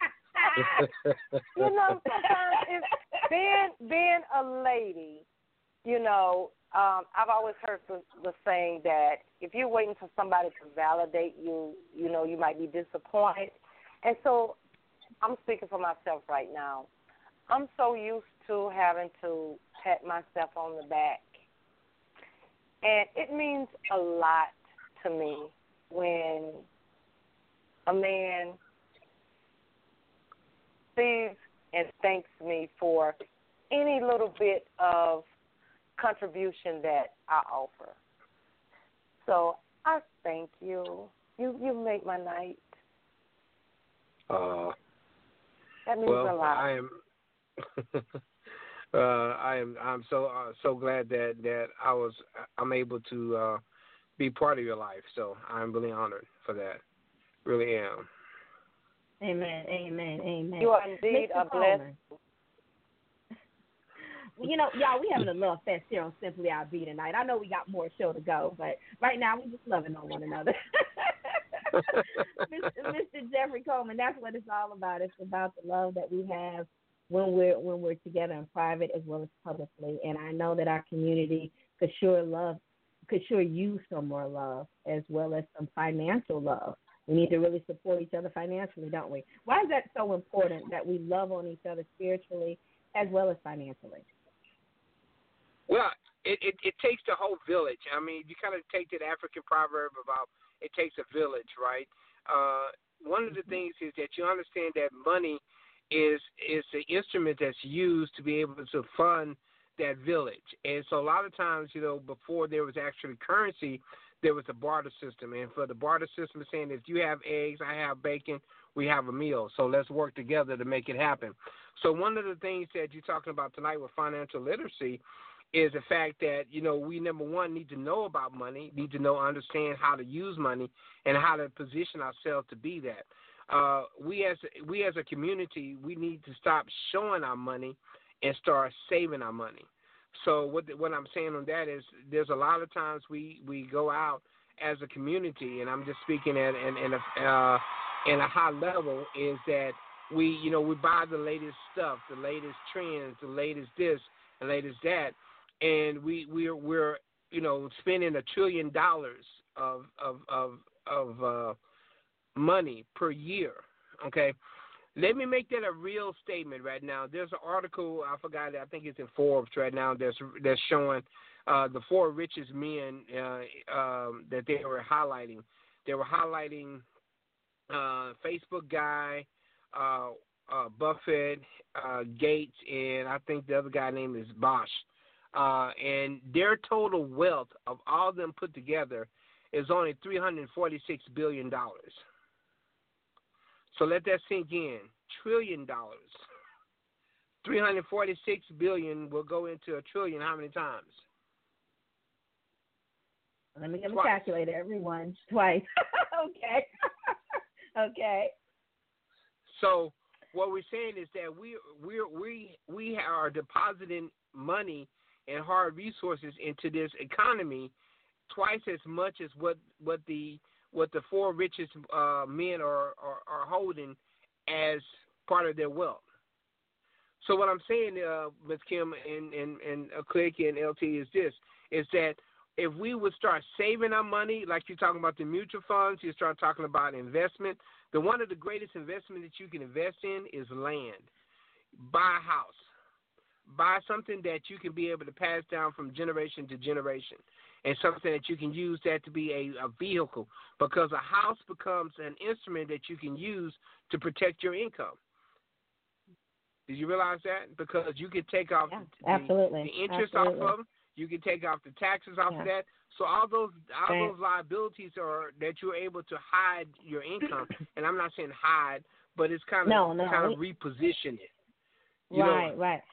You know, sometimes it's being, being a lady, you know, um, I've always heard the, the saying that if you're waiting for somebody to validate you, you know, you might be disappointed. And so I'm speaking for myself right now. I'm so used to having to pat myself on the back. And it means a lot to me when a man sees and thanks me for any little bit of contribution that I offer. So I thank you. You you make my night. Uh, that means well, a lot. I am. uh, I am. I'm so uh, so glad that, that I was. I'm able to uh, be part of your life. So I'm really honored for that. Really am. Amen. Amen. Amen. You are indeed Mister a blessing. You know, y'all, we having a love fest here on Simply I Be tonight. I know we got more show to go, but right now we're just loving on one another. Mister Jeffrey Coleman, that's what it's all about. It's about the love that we have when we're when we're together in private as well as publicly. And I know that our community could sure love, could sure use some more love as well as some financial love. We need to really support each other financially, don't we? Why is that so important that we love on each other spiritually as well as financially? Well, it, it, it takes the whole village. I mean, you kind of take that African proverb about it takes a village, right? Uh, one of the things is that you understand that money is is the instrument that's used to be able to fund that village. And so a lot of times, you know, before there was actually currency, there was a barter system. And for the barter system, it's saying if you have eggs, I have bacon, we have a meal. So let's work together to make it happen. So one of the things that you're talking about tonight with financial literacy is the fact that, you know, we, number one, need to know about money, need to know, understand how to use money and how to position ourselves to be that. Uh, we as we as a community, we need to stop showing our money and start saving our money. So what the, what I'm saying on that is there's a lot of times we, we go out as a community, and I'm just speaking at in, in a uh, in a high level, is that we you know we buy the latest stuff, the latest trends, the latest this, the latest that. And we we're we're you know spending a trillion dollars of of of of uh, money per year. Okay, let me make that a real statement right now. There's an article I forgot. I think it's in Forbes right now. That's that's showing uh, the four richest men uh, um, that they were highlighting. They were highlighting uh, Facebook guy, uh, uh, Buffett, uh, Gates, and I think the other guy name is Bosch. Uh, and their total wealth of all of them put together is only three hundred forty-six billion dollars. So let that sink in. Trillion dollars. three hundred forty-six billion dollars will go into a trillion how many times? Let me get a calculator, everyone. Twice. Okay. Okay. So what we're saying is that we we we we are depositing money and hard resources into this economy twice as much as what, what the what the four richest uh, men are, are are holding as part of their wealth. So what I'm saying, uh, Miz Kim and and and uh, Click and L T is this: is that if we would start saving our money, like you're talking about the mutual funds, you start talking about investment. The one of the greatest investment that you can invest in is land. Buy a house. Buy something that you can be able to pass down from generation to generation, and something that you can use that to be a, a vehicle, because a house becomes an instrument that you can use to protect your income. Did you realize that? Because you could take off Yeah, the, absolutely. the interest absolutely. off of them. You can take off the taxes off Yeah. of that. So all those all Right. those liabilities are that you're able to hide your income. And I'm not saying hide, but it's kind of No, no, kind of we- reposition it. You right, know? right.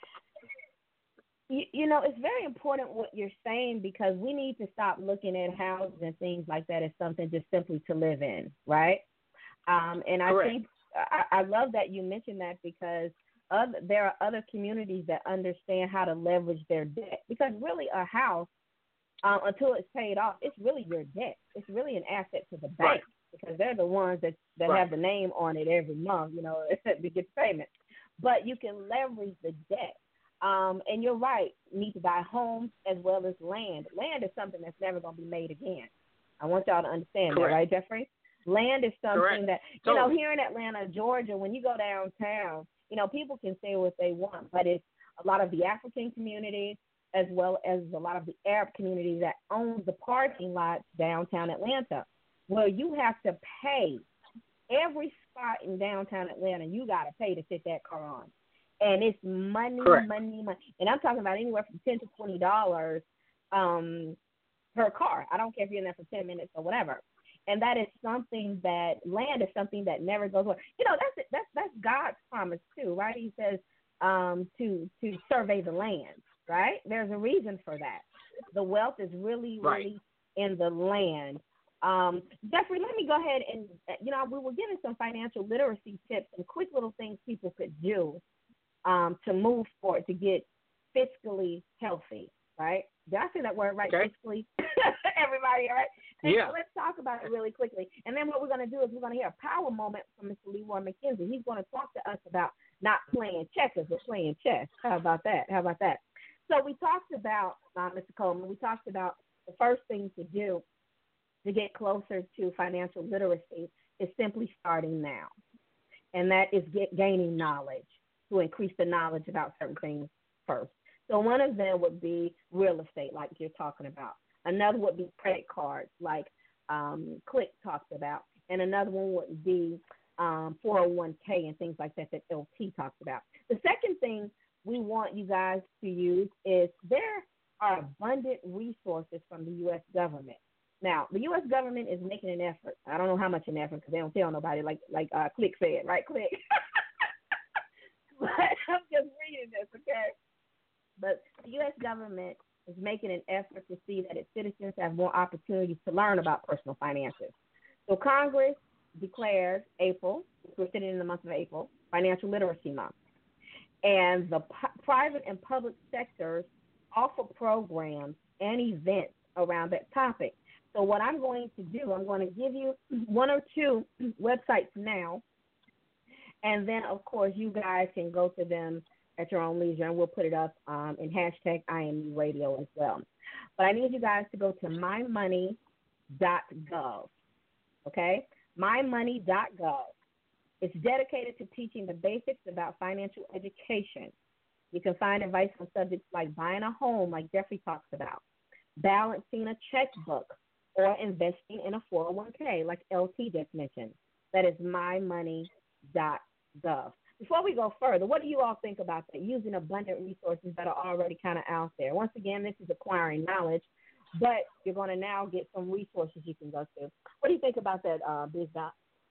You, you know, it's very important what you're saying because we need to stop looking at houses and things like that as something just simply to live in, right? Um, and I Correct. think I, I love that you mentioned that because other, there are other communities that understand how to leverage their debt because really a house, um, until it's paid off, it's really your debt. It's really an asset to the bank Right. because they're the ones that, that Right. have the name on it every month, you know, to get the payment. But you can leverage the debt. Um, and you're right, you need to buy homes as well as land. Land is something that's never going to be made again. I want y'all to understand Correct. that, right, Jeffrey? Land is something Correct. that, you Totally. know, here in Atlanta, Georgia, when you go downtown, you know, people can say what they want, but it's a lot of the African communities as well as a lot of the Arab communities that own the parking lots downtown Atlanta. Well, you have to pay every spot in downtown Atlanta. You got to pay to sit that car on. And it's money, Correct. money, money. And I'm talking about anywhere from ten to twenty dollars um, per car. I don't care if you're in there for ten minutes or whatever. And that is something that land is something that never goes away. You know, that's that's that's God's promise too, right? He says um, to to survey the land, right? There's a reason for that. The wealth is really, Right. really in the land. Um, Jeffrey, let me go ahead and, you know, we were giving some financial literacy tips and quick little things people could do um, to move forward, to get fiscally healthy, right? Did I say that word right, Okay. fiscally? Everybody, all right? And Yeah. so let's talk about it really quickly. And then what we're going to do is we're going to hear a power moment from Mister Leroy McKenzie. He's going to talk to us about not playing checkers, but playing chess. How about that? How about that? So we talked about, uh, Mister Coleman, we talked about the first thing to do to get closer to financial literacy is simply starting now. And that is get, gaining knowledge, to increase the knowledge about certain things first. So one of them would be real estate, like you're talking about. Another would be credit cards, like um, Click talks about. And another one would be um, four oh one k and things like that that L T talks about. The second thing we want you guys to use is there are abundant resources from the U S government. Now, the U S government is making an effort. I don't know how much an effort because they don't tell nobody, like like uh, Click said, right, Click? But I'm just reading this, okay? But the U S government is making an effort to see that its citizens have more opportunities to learn about personal finances. So Congress declared April, we're sitting in the month of April, Financial Literacy Month. And the p- private and public sectors offer programs and events around that topic. So what I'm going to do, I'm going to give you one or two websites now, and then, of course, you guys can go to them at your own leisure, and we'll put it up um, in hashtag I M U Radio as well. But I need you guys to go to my money dot gov, okay? my money dot gov. It's dedicated to teaching the basics about financial education. You can find advice on subjects like buying a home, like Jeffrey talks about, balancing a checkbook, or investing in a four oh one k, like L T just mentioned. That is my money dot gov. Before we go further, what do you all think about that, using abundant resources that are already kind of out there? Once again, this is acquiring knowledge, but you're going to now get some resources you can go to. What do you think about that, uh, Biz Doc?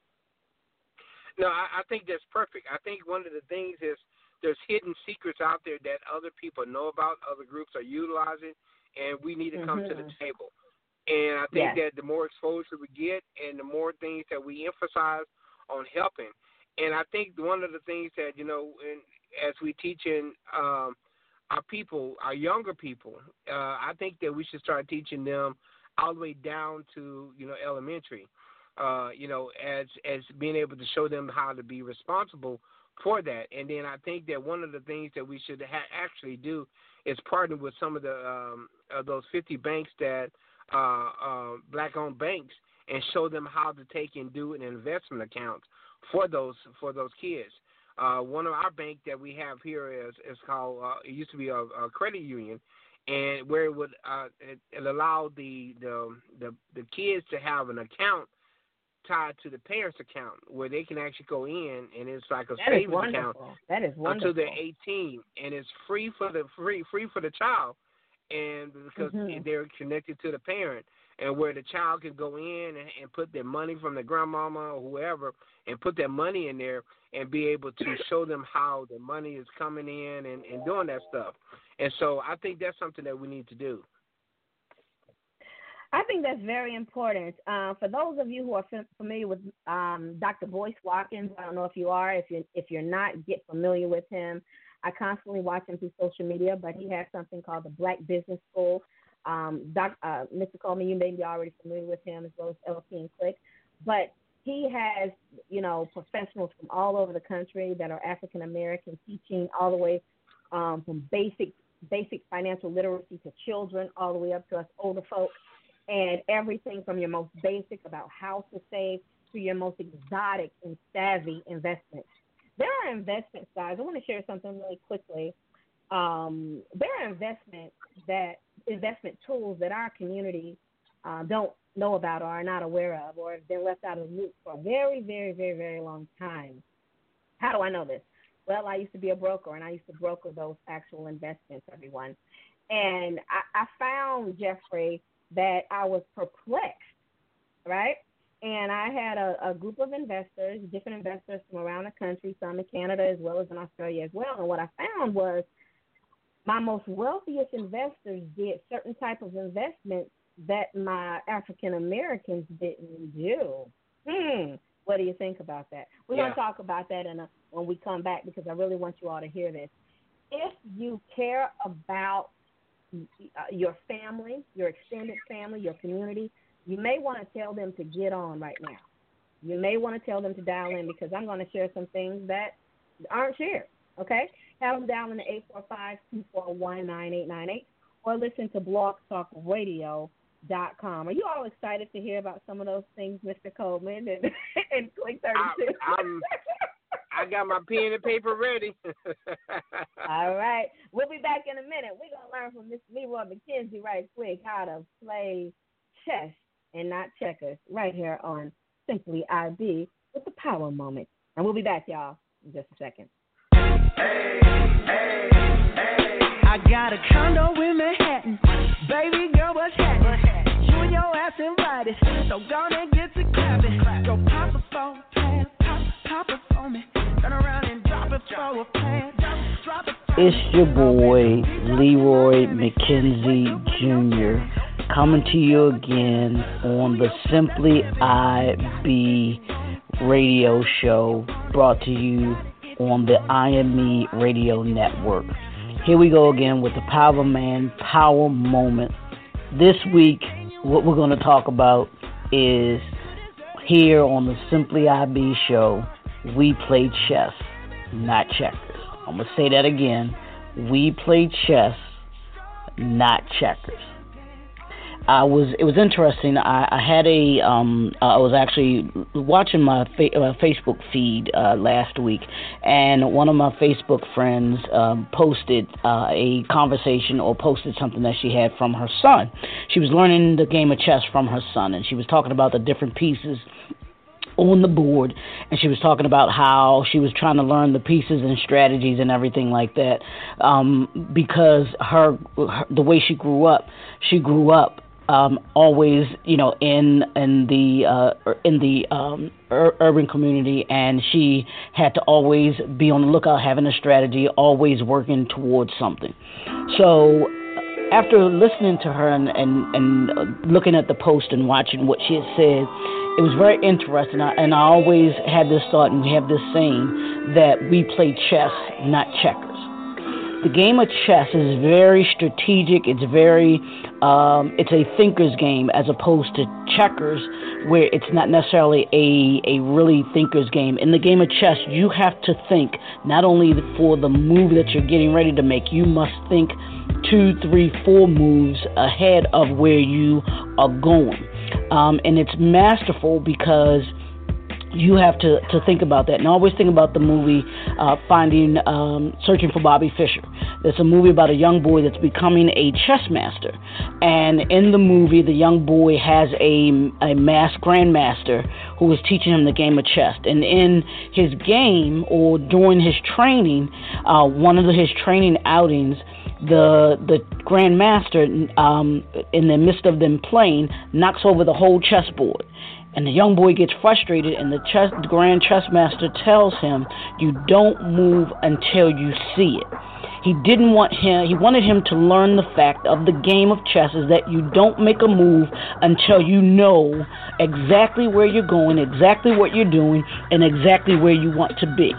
No, I, I think that's perfect. I think one of the things is there's hidden secrets out there that other people know about, other groups are utilizing, and we need to come mm-hmm. to the table. And I think yes. that the more exposure we get and the more things that we emphasize on helping. And I think one of the things that, you know, in, as we teach in um, our people, our younger people, uh, I think that we should start teaching them all the way down to, you know, elementary, uh, you know, as as being able to show them how to be responsible for that. And then I think that one of the things that we should ha- actually do is partner with some of the um, of those fifty banks that uh, uh, black-owned banks and show them how to take and do an investment account for those for those kids. Uh, one of our bank that we have here is is called. Uh, it used to be a, a credit union, and where it would uh, it, it allowed the, the the the kids to have an account tied to the parents' account where they can actually go in and it's like a that savings account. That is wonderful. Until they're eighteen, and it's free for the free free for the child, and because mm-hmm. they're connected to the parent, and where the child can go in and, and put their money from the grandmama or whoever, and put their money in there and be able to show them how the money is coming in and, and doing that stuff. And so I think that's something that we need to do. I think that's very important. Uh, for those of you who are f- familiar with um, Doctor Boyce Watkins, I don't know if you are. If you if you're not, get familiar with him. I constantly watch him through social media, but he has something called the Black Business School. Um, Doc, uh, Mister Coleman, you may be already familiar with him as well as L P and Click, but he has, you know, professionals from all over the country that are African American teaching all the way um, from basic basic financial literacy to children, all the way up to us older folks. And everything from your most basic about how to save to your most exotic and savvy investments. There are investments, guys. I want to share something really quickly. Um, there are investments that investment tools that our community uh, don't know about or are not aware of or have been left out of the loop for a very, very, very, very long time. How do I know this? Well, I used to be a broker, and I used to broker those actual investments, everyone. And I, I found, Jeffrey, that I was perplexed, right? And I had a, a group of investors, different investors from around the country, some in Canada as well as in Australia as well. And what I found was my most wealthiest investors did certain type of investments that my African Americans didn't do. Hmm. What do you think about that? We're yeah. going to talk about that in a, when we come back, because I really want you all to hear this. If you care about your family, your extended family, your community, you may want to tell them to get on right now. You may want to tell them to dial in, because I'm going to share some things that aren't shared, okay? Have them dial in to eight four five, two four one, nine eight nine eight or listen to blog talk radio dot com. Are you all excited to hear about some of those things, Mister Coleman and, and Click thirty-two? I, I'm, I got my pen and paper ready. All right. We'll be back in a minute. We're going to learn from Miss Leroy McKenzie right quick how to play chess and not checkers right here on Simply I B with the Power Moment. And we'll be back, y'all, in just a second. Hey, hey, hey. I got a condo in Manhattan. Baby girl, what's happening? You and your ass invited. So go and get to clapping. Go pop a phone, pan, pop, pop it for me. Turn around and drop it for a pan. Drop it for It's your boy, Leroy McKenzie Junior, coming to you again on the Simply I B radio show, brought to you on the I M E radio network. Here we go again with the Power Man Power Moment. This week, what we're going to talk about is, here on the Simply I B show, we play chess, not checkers. I'm going to say that again. We play chess, not checkers. I was. It was interesting. I, I had a. Um, I was actually watching my fa- uh, Facebook feed uh, last week, and one of my Facebook friends um, posted uh, a conversation or posted something that she had from her son. She was learning the game of chess from her son, and she was talking about the different pieces on the board, and she was talking about how she was trying to learn the pieces and strategies and everything like that, um, because her, her the way she grew up, she grew up. Um, always, you know, in in the uh, in the um, ur- urban community, and she had to always be on the lookout, having a strategy, always working towards something. So, after listening to her and and, and looking at the post and watching what she had said, it was very interesting. I, and I always had this thought, and we have this saying that we play chess, not checkers. The game of chess is very strategic. It's very, um, it's a thinker's game as opposed to checkers, where it's not necessarily a, a really thinker's game. In the game of chess, you have to think not only for the move that you're getting ready to make, you must think two, three, four moves ahead of where you are going. Um, and it's masterful because you have to, to think about that. And I always think about the movie uh, Finding, um, Searching for Bobby Fischer. It's a movie about a young boy that's becoming a chess master. And in the movie, the young boy has a, a mass grandmaster who is teaching him the game of chess. And in his game, or during his training, uh, one of the, his training outings, the the grandmaster, um, in the midst of them playing, knocks over the whole chessboard. And the young boy gets frustrated, and the, chess, the grand chess master tells him, you don't move until you see it. He didn't want him, he wanted him to learn the fact of the game of chess is that you don't make a move until you know exactly where you're going, exactly what you're doing, and exactly where you want to be.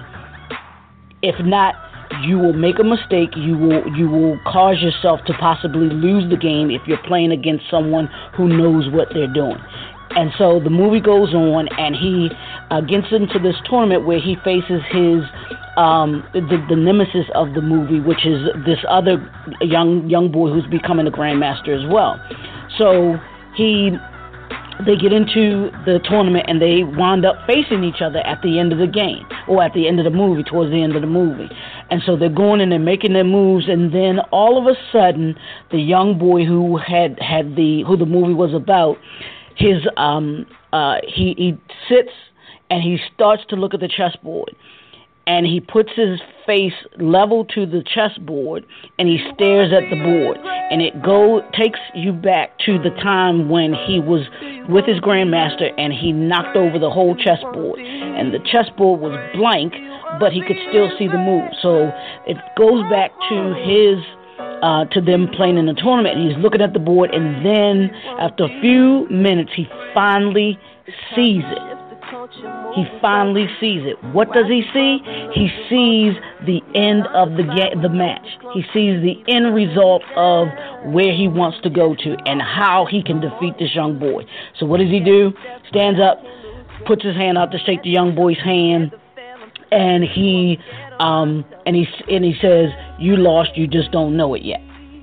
If not, you will make a mistake, you will you will cause yourself to possibly lose the game if you're playing against someone who knows what they're doing. And so the movie goes on, and he uh, gets into this tournament where he faces his um, the, the nemesis of the movie, which is this other young young boy who's becoming a grandmaster as well. So he they get into the tournament, and they wind up facing each other at the end of the game, or at the end of the movie, towards the end of the movie. And so they're going and they're making their moves, and then all of a sudden, the young boy who had had the who the movie was about, his um uh he he sits and he starts to look at the chessboard, and he puts his face level to the chessboard, and he stares at the board, and it go takes you back to the time when he was with his grandmaster, and he knocked over the whole chessboard, and the chessboard was blank, but he could still see the move. So it goes back to his uh, to them playing in the tournament, and he's looking at the board, and then after a few minutes, he finally sees it. He finally sees it. What does he see? He sees the end of the ga- the match. He sees the end result of where he wants to go to and how he can defeat this young boy. So what does he do? Stands up, puts his hand out to shake the young boy's hand, and he um and he and he says, "You lost. You just don't know it yet."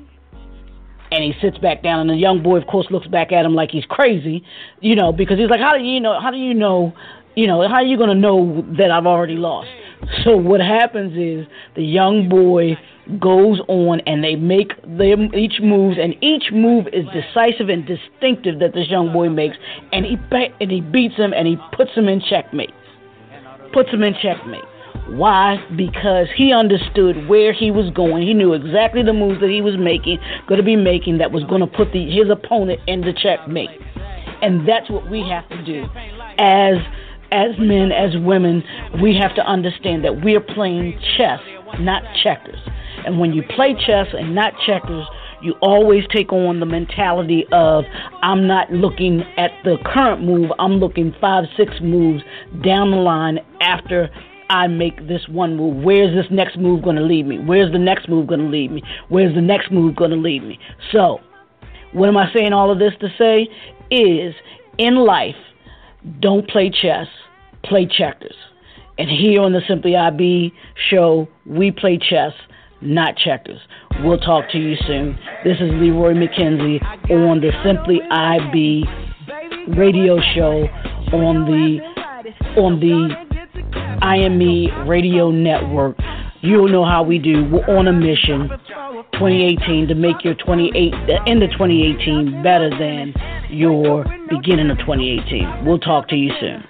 And he sits back down, and the young boy, of course, looks back at him like he's crazy, you know, because he's like, "How do you know? How do you know? You know, how are you going to know that I've already lost?" So what happens is the young boy goes on, and they make them each moves, and each move is decisive and distinctive that this young boy makes, and he and he beats him, and he puts him in checkmate. Puts him in checkmate. Why? Because he understood where he was going. He knew exactly the moves that he was making, going to be making, that was going to put the, his opponent into checkmate. And that's what we have to do. As as men, as women, we have to understand that we are playing chess, not checkers. And when you play chess and not checkers, you always take on the mentality of, I'm not looking at the current move, I'm looking five, six moves down the line after I make this one move. Where's this next move going to lead me? Where's the next move going to lead me? Where's the next move going to lead me? So, what am I saying all of this to say? Is, in life, don't play chess, play checkers. And here on the Simply I B show, we play chess, not checkers. We'll talk to you soon. This is Leroy McKenzie on the Simply I B radio show on the on the I M E radio network. You'll know how we do. We're on a mission, twenty eighteen, to make your twenty-eight, the end of twenty eighteen better than your beginning of twenty eighteen. We'll talk to you soon.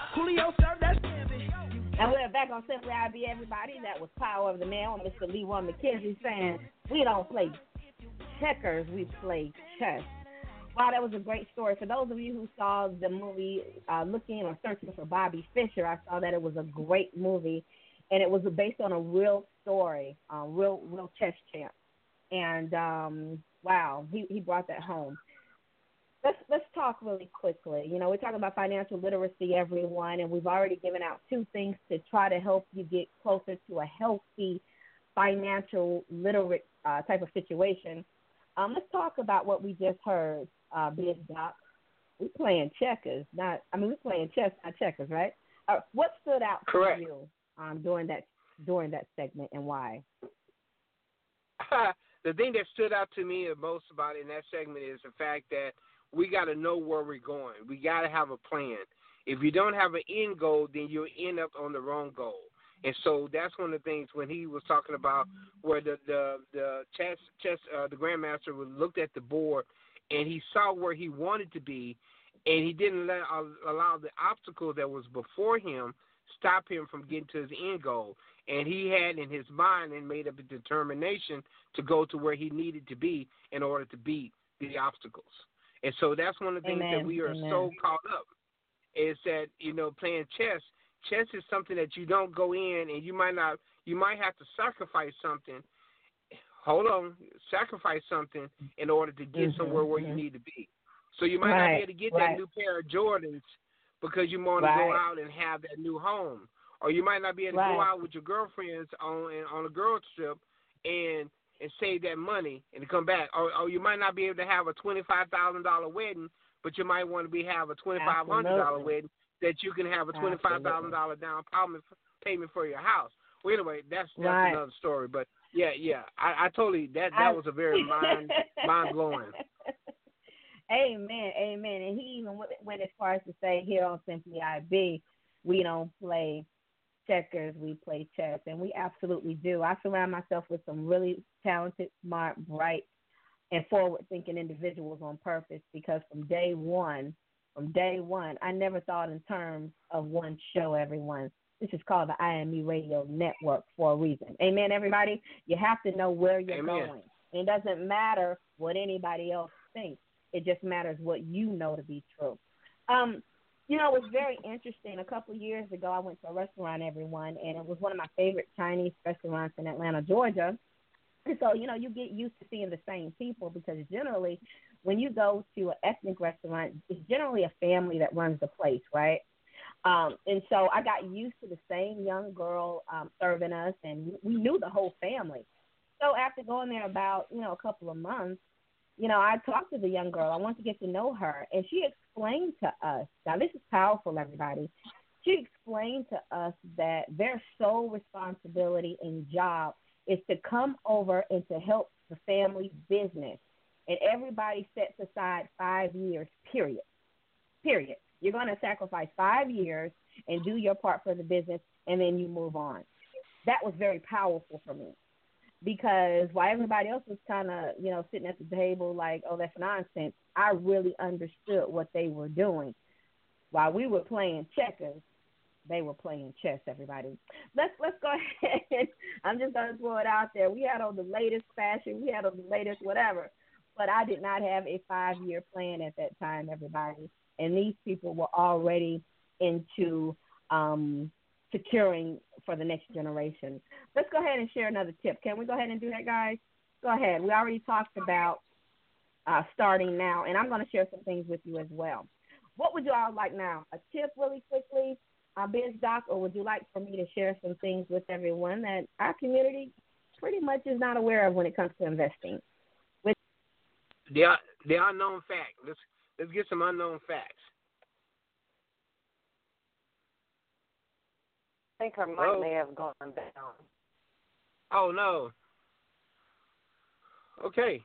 And we're back on Simply I B, everybody. That was Power of the Man with Mister Leroy McKenzie saying, we don't play checkers, we play chess. Wow, that was a great story. For those of you who saw the movie uh, Looking or Searching for Bobby Fischer, I saw that it was a great movie, and it was based on a real story, uh, real real chess champ. And, um, wow, he, he brought that home. Let's let's talk really quickly. You know, we're talking about financial literacy, everyone, and we've already given out two things to try to help you get closer to a healthy financial literate uh, type of situation. Um, let's talk about what we just heard, uh, Big Doc. We're playing checkers, not, I mean, we're playing chess, not checkers, right? Uh, what stood out Correct. for you um, during that during that segment, and why? The thing that stood out to me the most about it in that segment is the fact that we got to know where we're going. We got to have a plan. If you don't have an end goal, then you'll end up on the wrong goal. And so that's one of the things when he was talking about where the the the chess chess uh, the grandmaster looked at the board and he saw where he wanted to be, and he didn't let uh, allow the obstacle that was before him stop him from getting to his end goal. And he had in his mind and made up a determination to go to where he needed to be in order to beat the obstacles. And so that's one of the things Amen. that we are Amen. so caught up is that, you know, playing chess. Chess is something that you don't go in and you might not, you might have to sacrifice something. Hold on, sacrifice something in order to get mm-hmm, somewhere where mm-hmm. you need to be. So you might right, not be able to get right. that new pair of Jordans because you want right. to go out and have that new home. Or you might not be able to right. go out with your girlfriends on on a girl trip and and save that money and to come back. Or, or you might not be able to have a twenty-five thousand dollars wedding, but you might want to be have a twenty-five hundred dollars wedding that you can have a twenty-five thousand dollars down payment payment for your house. Well, anyway, that's that's right. another story. But yeah, yeah, I, I totally that that I, was a very mind mind blowing. Amen, amen. And he even went as far as to say here on Simply I B, we don't play checkers, we play chess, and we absolutely do. I surround myself with some really talented, smart, bright, and forward-thinking individuals on purpose because from day one, from day one, I never thought in terms of one show, everyone. This is called the I M E Radio Network for a reason. Amen, everybody? You have to know where you're Amen. going. It doesn't matter what anybody else thinks. It just matters what you know to be true. Um, you know, it was very interesting. A couple of years ago, I went to a restaurant, everyone, and it was one of my favorite Chinese restaurants in Atlanta, Georgia. And so, you know, you get used to seeing the same people because generally when you go to an ethnic restaurant, it's generally a family that runs the place, right? Um, and so I got used to the same young girl um, serving us, and we knew the whole family. So after going there about, you know, a couple of months, you know, I talked to the young girl. I wanted to get to know her, and she explained to us, now this is powerful, everybody. She explained to us that their sole responsibility and job is to come over and to help the family business. And everybody sets aside five years, period. Period. You're going to sacrifice five years and do your part for the business, and then you move on. That was very powerful for me because while everybody else was kind of, you know, sitting at the table like, oh, that's nonsense, I really understood what they were doing. While we were playing checkers, they were playing chess, everybody. Let's let's go ahead. I'm just going to throw it out there. We had on the latest fashion. We had on the latest whatever. But I did not have a five-year plan at that time, everybody. And these people were already into um, securing for the next generation. Let's go ahead and share another tip. Can we go ahead and do that, guys? Go ahead. We already talked about uh, starting now, and I'm going to share some things with you as well. What would you all like now? A tip really quickly, uh, Biz Doc, or would you like for me to share some things with everyone that our community pretty much is not aware of when it comes to investing? With- the, the unknown fact. Let's, let's get some unknown facts. I think her mic oh. may have gone down. Oh, no. Okay.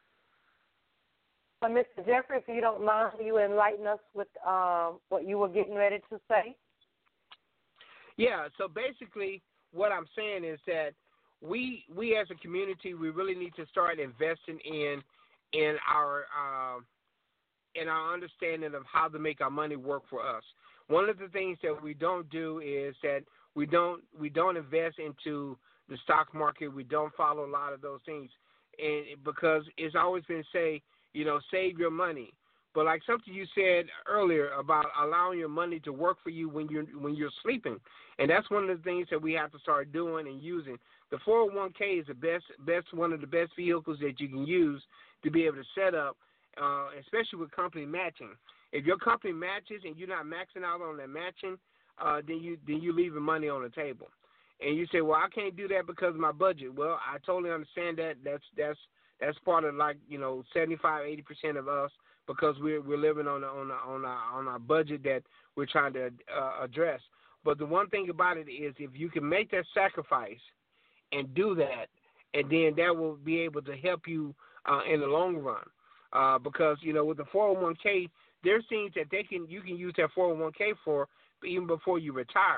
But Mister Jeffrey, if you don't mind, you enlighten us with um, what you were getting ready to say? Yeah, so basically what I'm saying is that we we as a community, we really need to start investing in in our uh, in our understanding of how to make our money work for us. One of the things that we don't do is that we don't we don't invest into the stock market. We don't follow a lot of those things, and because it's always been say, you know, save your money. But like something you said earlier about allowing your money to work for you when you're when you're sleeping, and that's one of the things that we have to start doing and using. The four oh one k is the best best one of the best vehicles that you can use to be able to set up, uh, especially with company matching. If your company matches and you're not maxing out on that matching, uh, then you then you leaving money on the table. And you say, well, I can't do that because of my budget. Well, I totally understand that. That's that's that's part of like you know seventy-five, eighty percent of us because we're we're living on a, on a, on our on our budget that we're trying to uh, address. But the one thing about it is, if you can make that sacrifice and do that, and then that will be able to help you uh, in the long run. Uh, because you know with the four oh one k, there's things that they can you can use that four oh one k for even before you retire.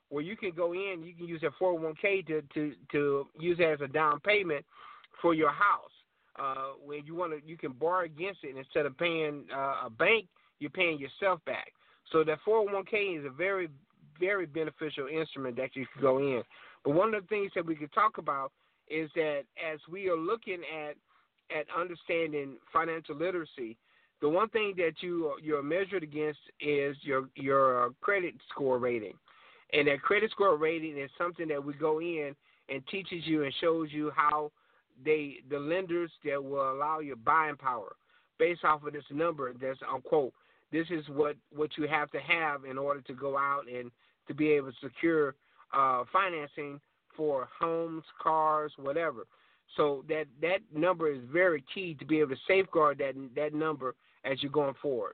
where you can go in, you can use a four oh one k to, to, to use it as a down payment for your house. Uh, when you want to, you can borrow against it, and instead of paying uh, a bank, you're paying yourself back. So that four oh one k is a very, very beneficial instrument that you can go in. But one of the things that we could talk about is that as we are looking at at understanding financial literacy, the one thing that you you're measured against is your your credit score rating, and that credit score rating is something that we go in and teaches you and shows you how they the lenders that will allow your buying power based off of this number that's unquote. This is what, what you have to have in order to go out and to be able to secure uh, financing for homes, cars, whatever. So that, that number is very key to be able to safeguard that that number as you're going forward.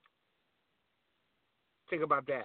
Think about that.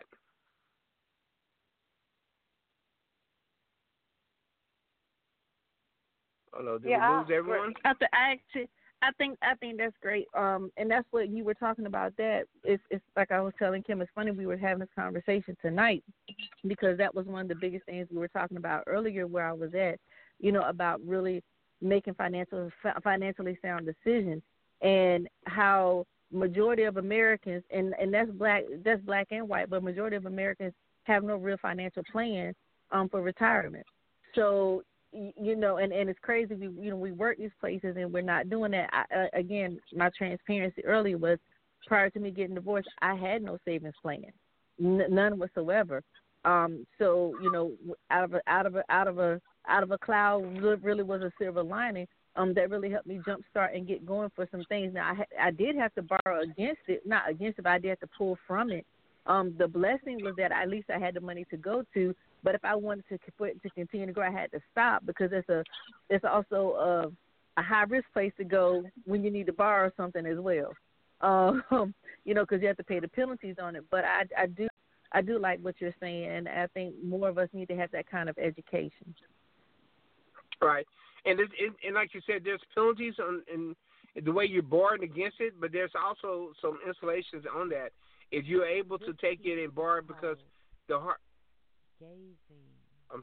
Oh no, did yeah, we lose everyone? I, I actually, I think, I think that's great. Um, and that's what you were talking about. That it's, it's like I was telling Kim. It's funny we were having this conversation tonight because that was one of the biggest things we were talking about earlier where I was at. You know, about really making financial financially sound decisions and how majority of Americans and, and that's black that's black and white, but majority of Americans have no real financial plan um, for retirement. So. You know, and, and it's crazy. We you know we work these places and we're not doing that. I, uh, again, my transparency earlier was prior to me getting divorced, I had no savings plan, N- none whatsoever. Um, so you know, out of a out of a out of a out of a cloud really was a silver lining. Um, that really helped me jumpstart and get going for some things. Now I ha- I did have to borrow against it, not against it, but I did have to pull from it. Um, the blessing was that at least I had the money to go to. But if I wanted to to continue to grow, I had to stop because it's a it's also a, a high risk place to go when you need to borrow something as well. Um, you know, because you have to pay the penalties on it. But I, I do I do like what you're saying, and I think more of us need to have that kind of education. Right, and it, it, and like you said, there's penalties on in the way you're borrowing against it, but there's also some installations on that. If you're able to take it and borrow because the heart. I'm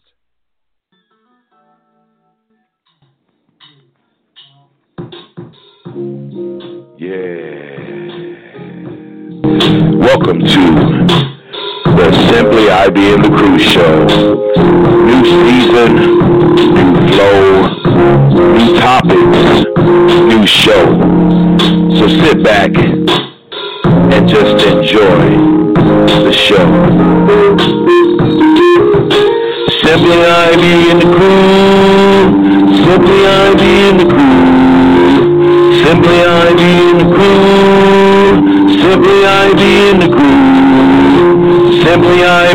yeah. Welcome to the Simply I B and the Cruise Show. New season, new flow, new topics, new show. So sit back and just enjoy the show. Simply I B and the crew. Simply I B and the crew. Simply I B and the crew. Simply I B and the crew. Simply I